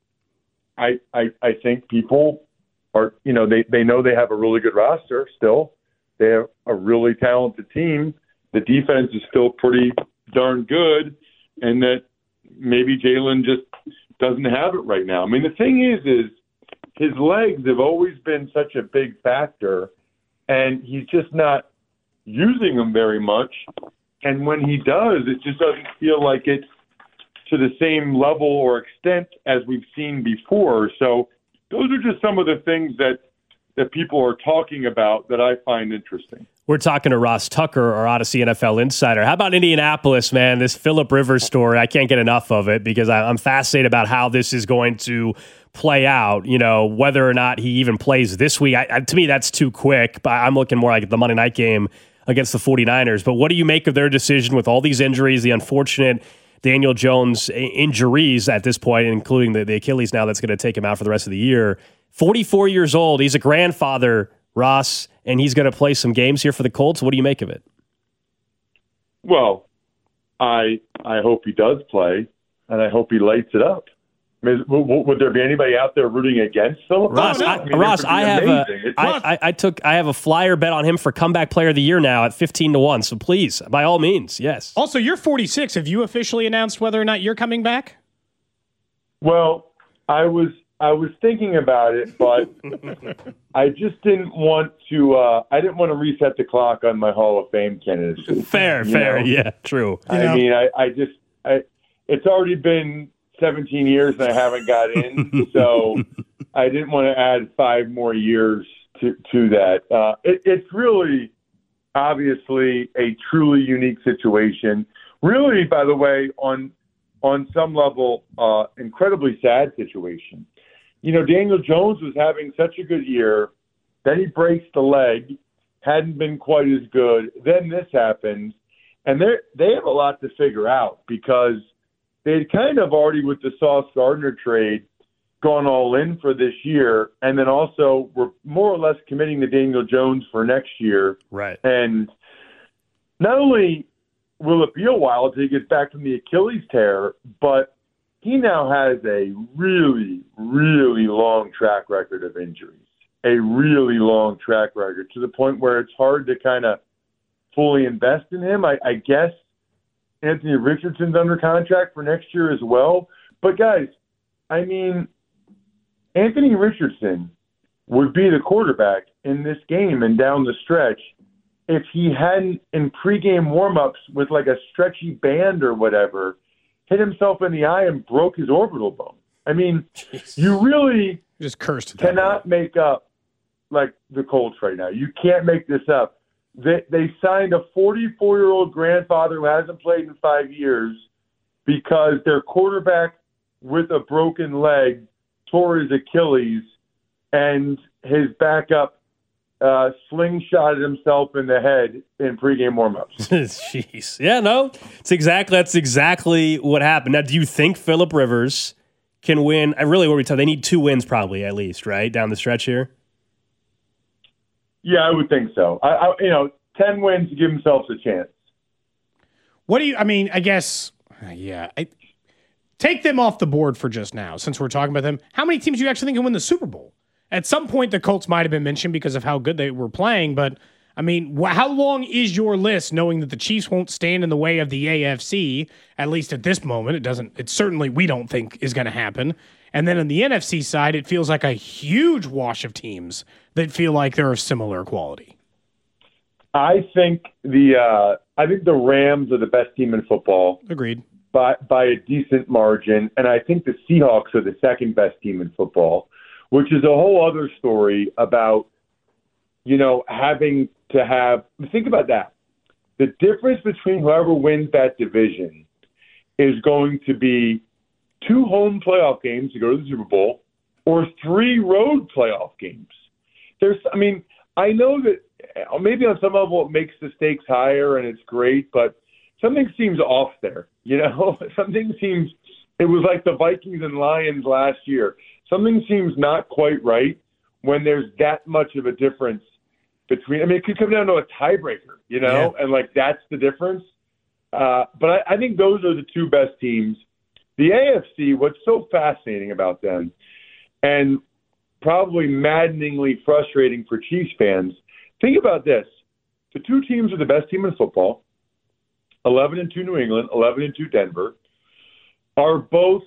I I, I think people are, you know, they, they know they have a really good roster still. They have a really talented team. The defense is still pretty darn good, and that maybe Jalen just doesn't have it right now. I mean, the thing is, is his legs have always been such a big factor, and he's just not using them very much. And when he does, it just doesn't feel like it's to the same level or extent as we've seen before. So those are just some of the things that, that people are talking about that I find interesting. We're talking to Ross Tucker, our Odyssey N F L insider. How about Indianapolis, man? This Phillip Rivers story, I can't get enough of it because I'm fascinated about how this is going to play out, you know, whether or not he even plays this week. I, I, to me, that's too quick, but I'm looking more like the Monday night game against the 49ers. But what do you make of their decision with all these injuries, the unfortunate Daniel Jones injuries at this point, including the, the Achilles now that's going to take him out for the rest of the year? forty-four years old. He's a grandfather, Ross, and he's going to play some games here for the Colts. What do you make of it? Well, I I hope he does play, and I hope he lights it up. I mean, would, would there be anybody out there rooting against Phillip? Ross, no, I, I mean, Ross, I have a, I, I, I took I have a flyer bet on him for comeback player of the year now at fifteen to one. So please, by all means, yes. Also, you're forty-six. Have you officially announced whether or not you're coming back? Well, I was I was thinking about it, but I just didn't want to. Uh, I didn't want to reset the clock on my Hall of Fame candidacy. Fair, fair, know? yeah, true. I you know? mean, I, I just, I, it's already been seventeen years and I haven't got in, so I didn't want to add five more years to to that. Uh, it, it's really, obviously, a truly unique situation. Really, by the way, on on some level, uh, incredibly sad situation. You know, Daniel Jones was having such a good year. Then he breaks the leg, hadn't been quite as good. Then this happens. And they they have a lot to figure out because they'd kind of already, with the Sauce Gardner trade, gone all in for this year. And then also were more or less committing to Daniel Jones for next year. Right. And not only will it be a while until he gets back from the Achilles tear, but he now has a really, really long track record of injuries, a really long track record to the point where it's hard to kind of fully invest in him. I, I guess Anthony Richardson's under contract for next year as well. But, guys, I mean, Anthony Richardson would be the quarterback in this game and down the stretch if he hadn't, in pregame warmups with like a stretchy band or whatever, hit himself in the eye and broke his orbital bone. I mean, Jeez. you really just cursed cannot make up like the Colts right now. You can't make this up. They they signed a forty-four-year-old grandfather who hasn't played in five years because their quarterback with a broken leg tore his Achilles, and his backup uh, slingshotted himself in the head in pregame warmups. Jeez. Yeah, no, it's exactly that's exactly what happened. Now, do you think Phillip Rivers can win? I really, what we tell they need two wins probably at least, right down the stretch here. Yeah, I would think so. I, I you know, ten wins to give themselves a chance. What do you? I mean, I guess. Uh, yeah, I, take them off the board for just now, since we're talking about them. How many teams do you actually think can win the Super Bowl? At some point, the Colts might have been mentioned because of how good they were playing, but I mean, wh- how long is your list knowing that the Chiefs won't stand in the way of the A F C, at least at this moment? It doesn't, it certainly we don't think is going to happen. And then on the N F C side, it feels like a huge wash of teams that feel like they're of similar quality. I think the uh, I think the Rams are the best team in football. Agreed. By, by a decent margin. And I think the Seahawks are the second best team in football, which is a whole other story about, you know, having to have – think about that. The difference between whoever wins that division is going to be two home playoff games to go to the Super Bowl or three road playoff games. There's – I mean, I know that maybe on some level it makes the stakes higher and it's great, but something seems off there. You know, something seems – it was like the Vikings and Lions last year. Something seems not quite right when there's that much of a difference between – I mean, it could come down to a tiebreaker, you know, yeah. and, like, that's the difference. Uh, but I, I think those are the two best teams. The A F C, what's so fascinating about them and probably maddeningly frustrating for Chiefs fans, think about this. The two teams are the best team in football. eleven and two New England, eleven and two Denver, are both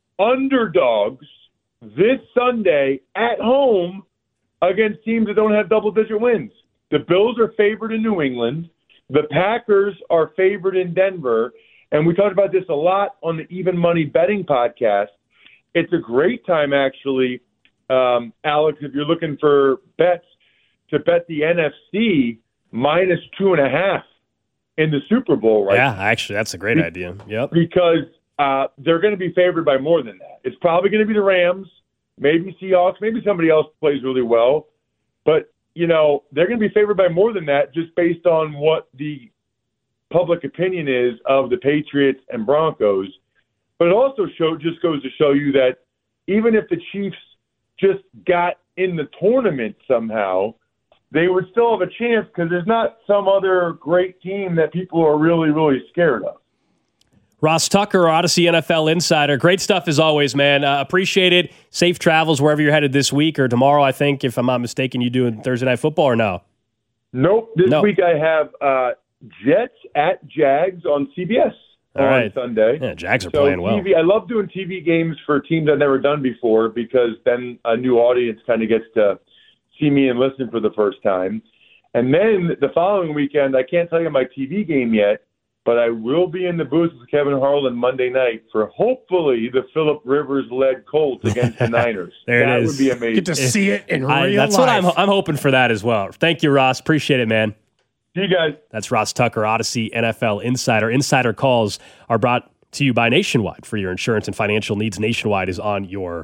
underdogs this Sunday at home against teams that don't have double-digit wins. The Bills are favored in New England. The Packers are favored in Denver. And we talked about this a lot on the Even Money Betting podcast. It's a great time, actually, um, Alex, if you're looking for bets, to bet the N F C minus two and a half in the Super Bowl, right? Yeah, actually, that's a great Be- idea. Yep. Because uh, they're going to be favored by more than that. It's probably going to be the Rams, maybe Seahawks, maybe somebody else plays really well. But, you know, they're going to be favored by more than that just based on what the public opinion is of the Patriots and Broncos. But it also show, just goes to show you that even if the Chiefs just got in the tournament somehow, they would still have a chance because there's not some other great team that people are really, really scared of. Ross Tucker, Odyssey N F L Insider. Great stuff as always, man. Uh, appreciate it. Safe travels wherever you're headed this week or tomorrow, I think, if I'm not mistaken. You doing Thursday Night Football or no? Nope. This no. week I have uh, Jets at Jags on C B S All on right. Sunday. Yeah, Jags are so playing well. T V, I love doing T V games for teams I've never done before because then a new audience kind of gets to see me and listen for the first time. And then the following weekend, I can't tell you my T V game yet, but I will be in the booth with Kevin Harlan Monday night for hopefully the Phillip Rivers-led Colts against the Niners. there that it is. would be amazing. Get to see it in real I, that's life. what I'm, I'm hoping for that as well. Thank you, Ross. Appreciate it, man. See you guys. That's Ross Tucker, Odyssey N F L Insider. Insider calls are brought to you by Nationwide. For your insurance and financial needs, Nationwide is on your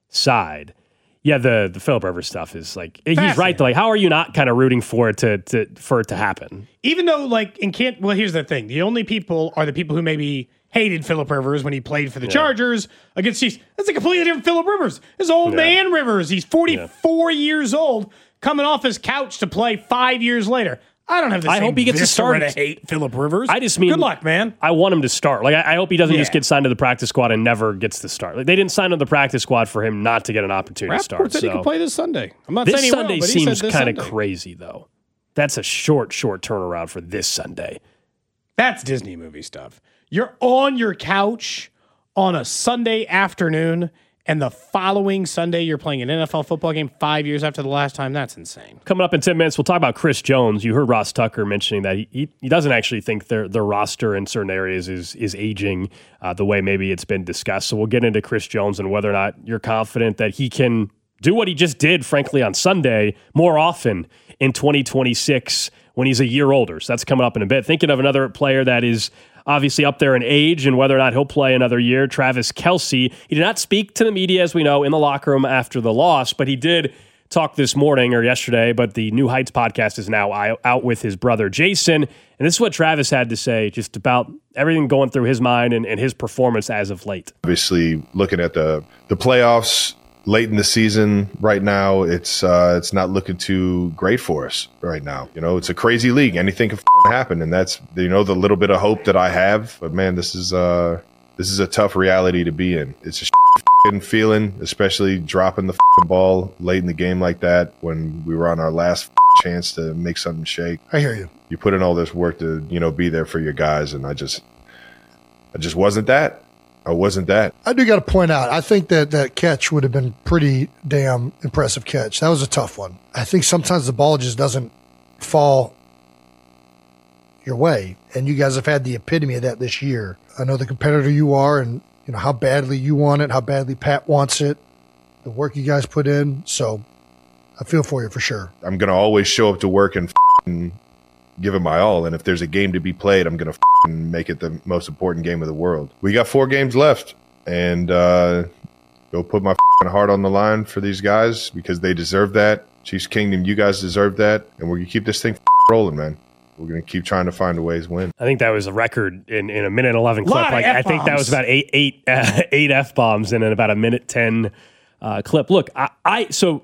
side. Yeah, the the Phillip Rivers stuff is like he's right. Though, like, how are you not kind of rooting for it to, to for it to happen? Even though, like, in can't. Well, here's the thing: the only people are the people who maybe hated Phillip Rivers when he played for the Yeah. Chargers against Chiefs. That's a completely different Phillip Rivers. This old Yeah. man Rivers. He's forty-four years old, coming off his couch to play five years later. I don't have the I same hope he gets to viscera start. to hate Phillip Rivers. I just mean, good luck, man. I want him to start. Like, I, I hope he doesn't Yeah. just get signed to the practice squad and never gets to start. Like, they didn't sign to the practice squad for him not to get an opportunity to start. Rappaport said he so. could play this Sunday. I'm not This saying he Sunday will, but he seems said this kind of Sunday. crazy, though. That's a short, short turnaround for this Sunday. That's Disney movie stuff. You're on your couch on a Sunday afternoon, and the following Sunday you're playing an N F L football game five years after the last time. That's insane. Coming up in ten minutes, we'll talk about Chris Jones. You heard Ross Tucker mentioning that he he, he doesn't actually think their their roster in certain areas is is aging uh, the way maybe it's been discussed. So we'll get into Chris Jones and whether or not you're confident that he can do what he just did, frankly, on Sunday more often in twenty twenty-six when he's a year older. So that's coming up in a bit. Thinking of another player that is obviously up there in age and whether or not he'll play another year, Travis Kelce. He did not speak to the media, as we know, in the locker room after the loss, but he did talked this morning or yesterday, but the New Heights podcast is now out with his brother Jason. And this is what Travis had to say just about everything going through his mind and, and his performance as of late. Obviously, looking at the, the playoffs late in the season right now, it's uh, it's not looking too great for us right now. You know, it's a crazy league. Anything can f- happen. And that's, you know, the little bit of hope that I have. But, man, this is uh, this is a tough reality to be in. It's a f- feeling, especially dropping the f- ball late in the game like that when we were on our last f- chance to make something shake. I hear you. You put in all this work to, you know, be there for your guys, and I just, I just wasn't that. I wasn't that. I do got to point out, I think that that catch would have been pretty damn impressive catch. That was a tough one. I think sometimes the ball just doesn't fall your way, and you guys have had the epitome of that this year. I know the competitor you are, and you know how badly you want it, how badly Pat wants it, the work you guys put in. So I feel for you for sure. I'm going to always show up to work and f***ing give it my all. And if there's a game to be played, I'm going to f***ing make it the most important game of the world. We got four games left, and uh, go put my f***ing heart on the line for these guys because they deserve that. Chiefs Kingdom, you guys deserve that. And we're going to keep this thing f***ing rolling, man. We're going to keep trying to find a ways to win. I think that was a record in, in a minute and eleven clip. Like, I think that was about eight eight uh, eight F bombs in about a minute ten uh, clip. Look, I, I so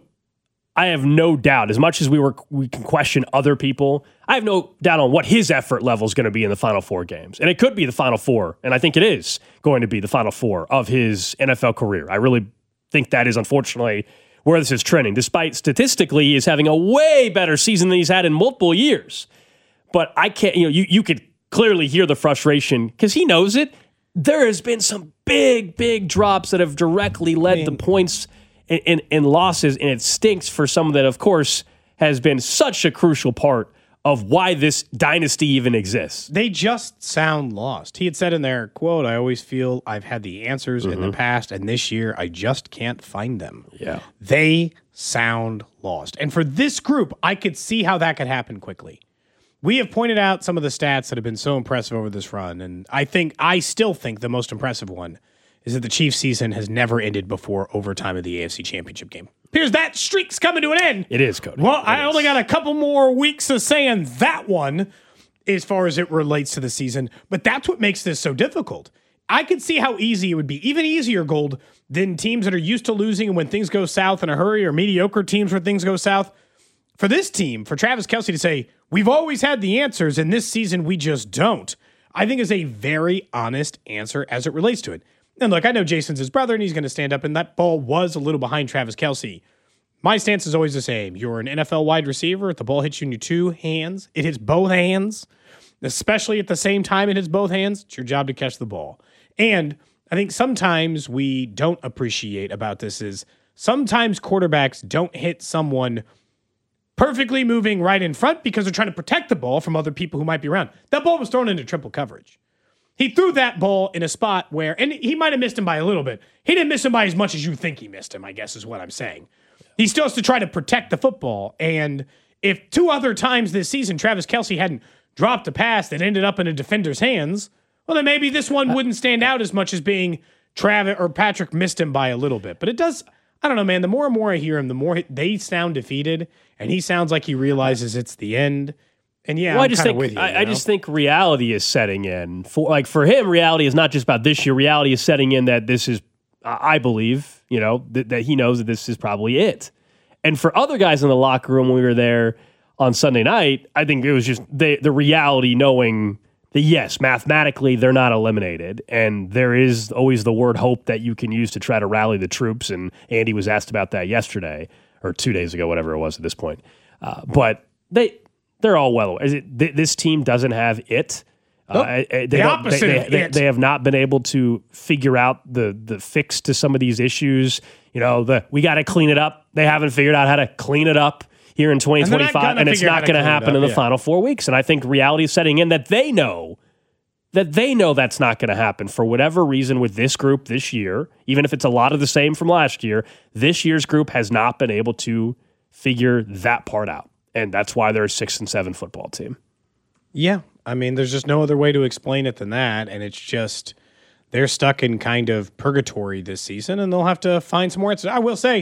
I have no doubt. As much as we were, we can question other people. I have no doubt on what his effort level is going to be in the Final Four games, and it could be the Final Four, and I think it is going to be the Final Four of his N F L career. I really think that is unfortunately where this is trending. Despite statistically, he is having a way better season than he's had in multiple years. But I can't, you know, you, you could clearly hear the frustration because he knows it. There has been some big, big drops that have directly led to points and, and, and losses, and it stinks for someone that, of course, has been such a crucial part of why this dynasty even exists. They just sound lost. He had said in there, quote, I always feel I've had the answers mm-hmm. in the past, and this year I just can't find them. Yeah. They sound lost. And for this group, I could see how that could happen quickly. We have pointed out some of the stats that have been so impressive over this run, and I think I still think the most impressive one is that the Chiefs season has never ended before overtime of the A F C Championship game. Appears that streak's coming to an end. It is, Cody. Well, it I is. only got a couple more weeks of saying that one as far as it relates to the season, but that's what makes this so difficult. I could see how easy it would be, even easier, Gold, than teams that are used to losing and when things go south in a hurry, or mediocre teams where things go south. For this team, for Travis Kelce to say, we've always had the answers, and this season we just don't, I think is a very honest answer as it relates to it. And look, I know Jason's his brother, and he's going to stand up, and that ball was a little behind Travis Kelce. My stance is always the same. You're an N F L wide receiver. If the ball hits you in your two hands, it hits both hands, especially at the same time it hits both hands. It's your job to catch the ball. And I think sometimes we don't appreciate about this is sometimes quarterbacks don't hit someone perfectly moving right in front because they're trying to protect the ball from other people who might be around. That ball was thrown into triple coverage. He threw that ball in a spot where, and he might have missed him by a little bit. He didn't miss him by as much as you think he missed him, I guess is what I'm saying. He still has to try to protect the football. And if two other times this season Travis Kelce hadn't dropped a pass that ended up in a defender's hands, well, then maybe this one wouldn't stand out as much as being Travis or Patrick missed him by a little bit. But it does, I don't know, man, the more and more I hear him, the more they sound defeated, and he sounds like he realizes it's the end. And yeah, well, I'm I just kind of think with you. I, you know? I just think reality is setting in. For like for him, reality is not just about this year. Reality is setting in that this is, I believe, you know, th- that he knows that this is probably it. And for other guys in the locker room when we were there on Sunday night, I think it was just the the reality knowing that yes, mathematically they're not eliminated, and there is always the word hope that you can use to try to rally the troops. And Andy was asked about that yesterday or two days ago, whatever it was at this point. Uh, but they. They're all well. Is it, th- this team doesn't have it. Nope. Uh, they the opposite they, of they, it. They have not been able to figure out the the fix to some of these issues. You know, the we got to clean it up. They haven't figured out how to clean it up here in twenty twenty-five, and, and it's not going to happen up, in the yeah. final four weeks. And I think reality is setting in that they know that they know that's not going to happen for whatever reason with this group this year. Even if it's a lot of the same from last year, this year's group has not been able to figure that part out. And that's why they're a six and seven football team. Yeah. I mean, there's just no other way to explain it than that. And it's just, they're stuck in kind of purgatory this season, and they'll have to find some more answers. I will say,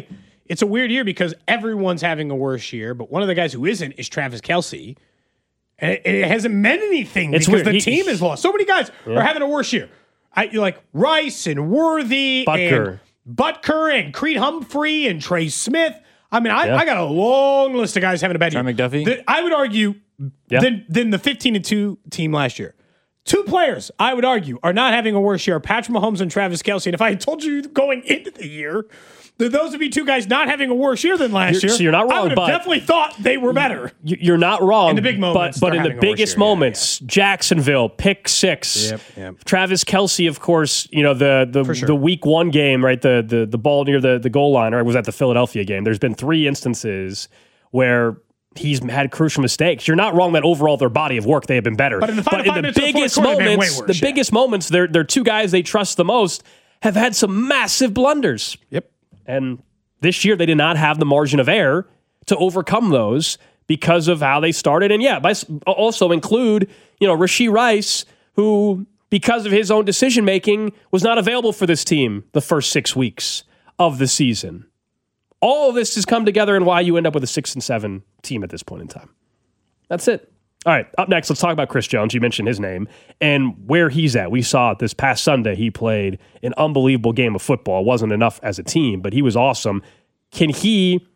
it's a weird year because everyone's having a worse year, but one of the guys who isn't is Travis Kelce. And it, it hasn't meant anything It's because weird. the He- team is lost. So many guys Yeah. are having a worse year. I, you're like Rice and Worthy Butker. and Butker and Creed Humphrey and Trey Smith. I mean, I, Yeah. I got a long list of guys having a bad Trey year. McDuffie? The- I would argue Yeah. than, than the fifteen and two team last year. Two players, I would argue, are not having a worse year. Patrick Mahomes and Travis Kelce. And if I had told you going into the year that those would be two guys not having a worse year than last You're- year, so you're not I wrong, would have but- definitely thought they were better. You- You're not wrong. In the big moments, but, but they're in the having a worse biggest year, yeah, moments, Jacksonville, pick six. Yep, yep. Travis Kelce, of course, you know, the the, For sure. the week one game, right? The the the ball near the, the goal line, or it was at the Philadelphia game. There's been three instances where he's had crucial mistakes. You're not wrong that overall their body of work, they have been better. But in the final five minutes of the fourth biggest quarter, they've been way moments, worse, the yeah. biggest moments, they're they're two guys they trust the most have had some massive blunders. Yep. And this year, they did not have the margin of error to overcome those because of how they started. And yeah, by, also include, you know, Rashee Rice, who, because of his own decision-making, was not available for this team the first six weeks of the season. All of this has come together and why you end up with a six and seven team at this point in time. That's it. All right, up next, let's talk about Chris Jones. You mentioned his name and where he's at. We saw it this past Sunday. He played an unbelievable game of football. It wasn't enough as a team, but he was awesome. Can he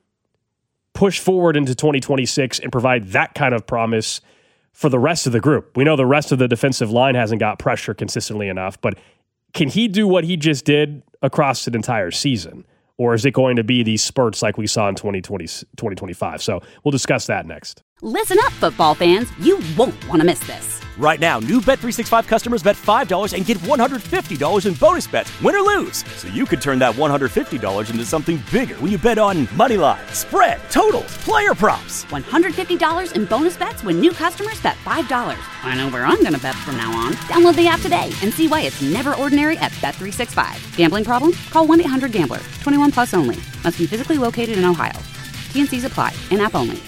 push forward into twenty twenty-six and provide that kind of promise for the rest of the group? We know the rest of the defensive line hasn't got pressure consistently enough, but can he do what he just did across an entire season? Or is it going to be these spurts like we saw in twenty twenty, twenty twenty-five? So we'll discuss that next. Listen up, football fans. You won't want to miss this. Right now, new Bet three sixty-five customers bet five dollars and get one hundred fifty dollars in bonus bets, win or lose. So you could turn that one hundred fifty dollars into something bigger when you bet on money line, spread, totals, player props. one hundred fifty dollars in bonus bets when new customers bet five dollars. I know where I'm going to bet from now on. Download the app today and see why it's never ordinary at Bet three sixty-five. Gambling problem? Call one eight hundred gambler. twenty-one plus only. Must be physically located in Ohio. T N Cs apply. In-app only.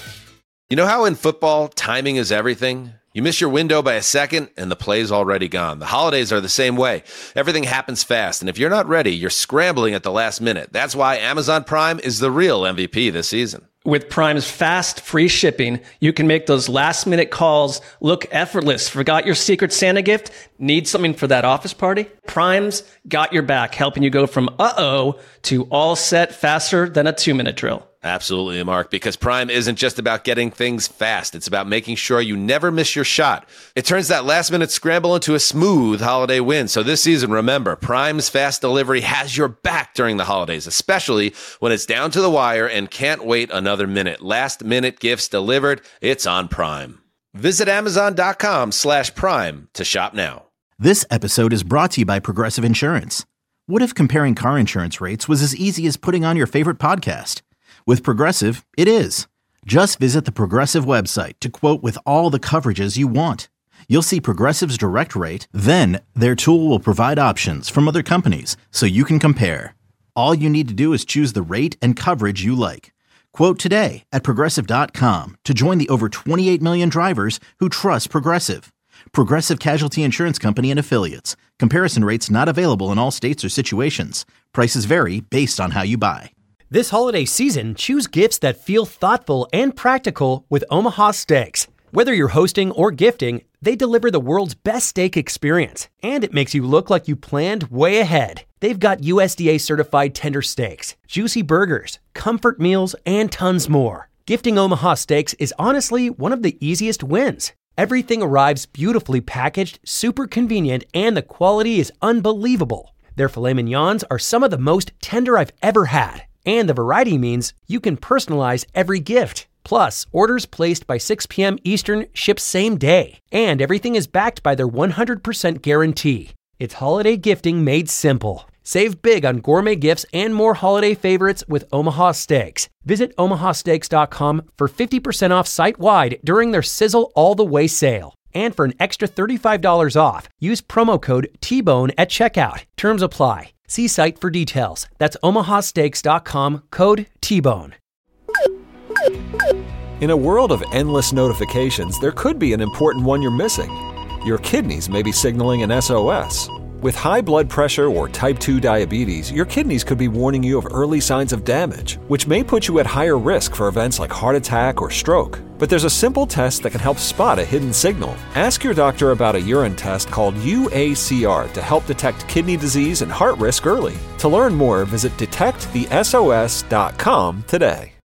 You know how in football, timing is everything? You miss your window by a second, and the play's already gone. The holidays are the same way. Everything happens fast, and if you're not ready, you're scrambling at the last minute. That's why Amazon Prime is the real M V P this season. With Prime's fast, free shipping, you can make those last-minute calls look effortless. Forgot your Secret Santa gift? Need something for that office party? Prime's got your back, helping you go from uh-oh to all set faster than a two-minute drill. Absolutely, Mark, because Prime isn't just about getting things fast. It's about making sure you never miss your shot. It turns that last-minute scramble into a smooth holiday win. So this season, remember, Prime's fast delivery has your back during the holidays, especially when it's down to the wire and can't wait another minute. Last-minute gifts delivered. It's on Prime. Visit Amazon.com slash Prime to shop now. This episode is brought to you by Progressive Insurance. What if comparing car insurance rates was as easy as putting on your favorite podcast? With Progressive, it is. Just visit the Progressive website to quote with all the coverages you want. You'll see Progressive's direct rate, then their tool will provide options from other companies so you can compare. All you need to do is choose the rate and coverage you like. Quote today at Progressive dot com to join the over twenty-eight million drivers who trust Progressive. Progressive Casualty Insurance Company and Affiliates. Comparison rates not available in all states or situations. Prices vary based on how you buy. This holiday season, choose gifts that feel thoughtful and practical with Omaha Steaks. Whether you're hosting or gifting, they deliver the world's best steak experience, and it makes you look like you planned way ahead. They've got U S D A certified tender steaks, juicy burgers, comfort meals, and tons more. Gifting Omaha Steaks is honestly one of the easiest wins. Everything arrives beautifully packaged, super convenient, and the quality is unbelievable. Their filet mignons are some of the most tender I've ever had. And the variety means you can personalize every gift. Plus, orders placed by six p.m. Eastern ship same day. And everything is backed by their one hundred percent guarantee. It's holiday gifting made simple. Save big on gourmet gifts and more holiday favorites with Omaha Steaks. Visit omaha steaks dot com for fifty percent off site-wide during their Sizzle All the Way sale. And for an extra thirty-five dollars off, use promo code T Bone at checkout. Terms apply. See site for details. That's omaha steaks dot com, code T Bone. In a world of endless notifications, there could be an important one you're missing. Your kidneys may be signaling an S O S. With high blood pressure or type two diabetes, your kidneys could be warning you of early signs of damage, which may put you at higher risk for events like heart attack or stroke. But there's a simple test that can help spot a hidden signal. Ask your doctor about a urine test called U A C R to help detect kidney disease and heart risk early. To learn more, visit detect the S O S dot com today.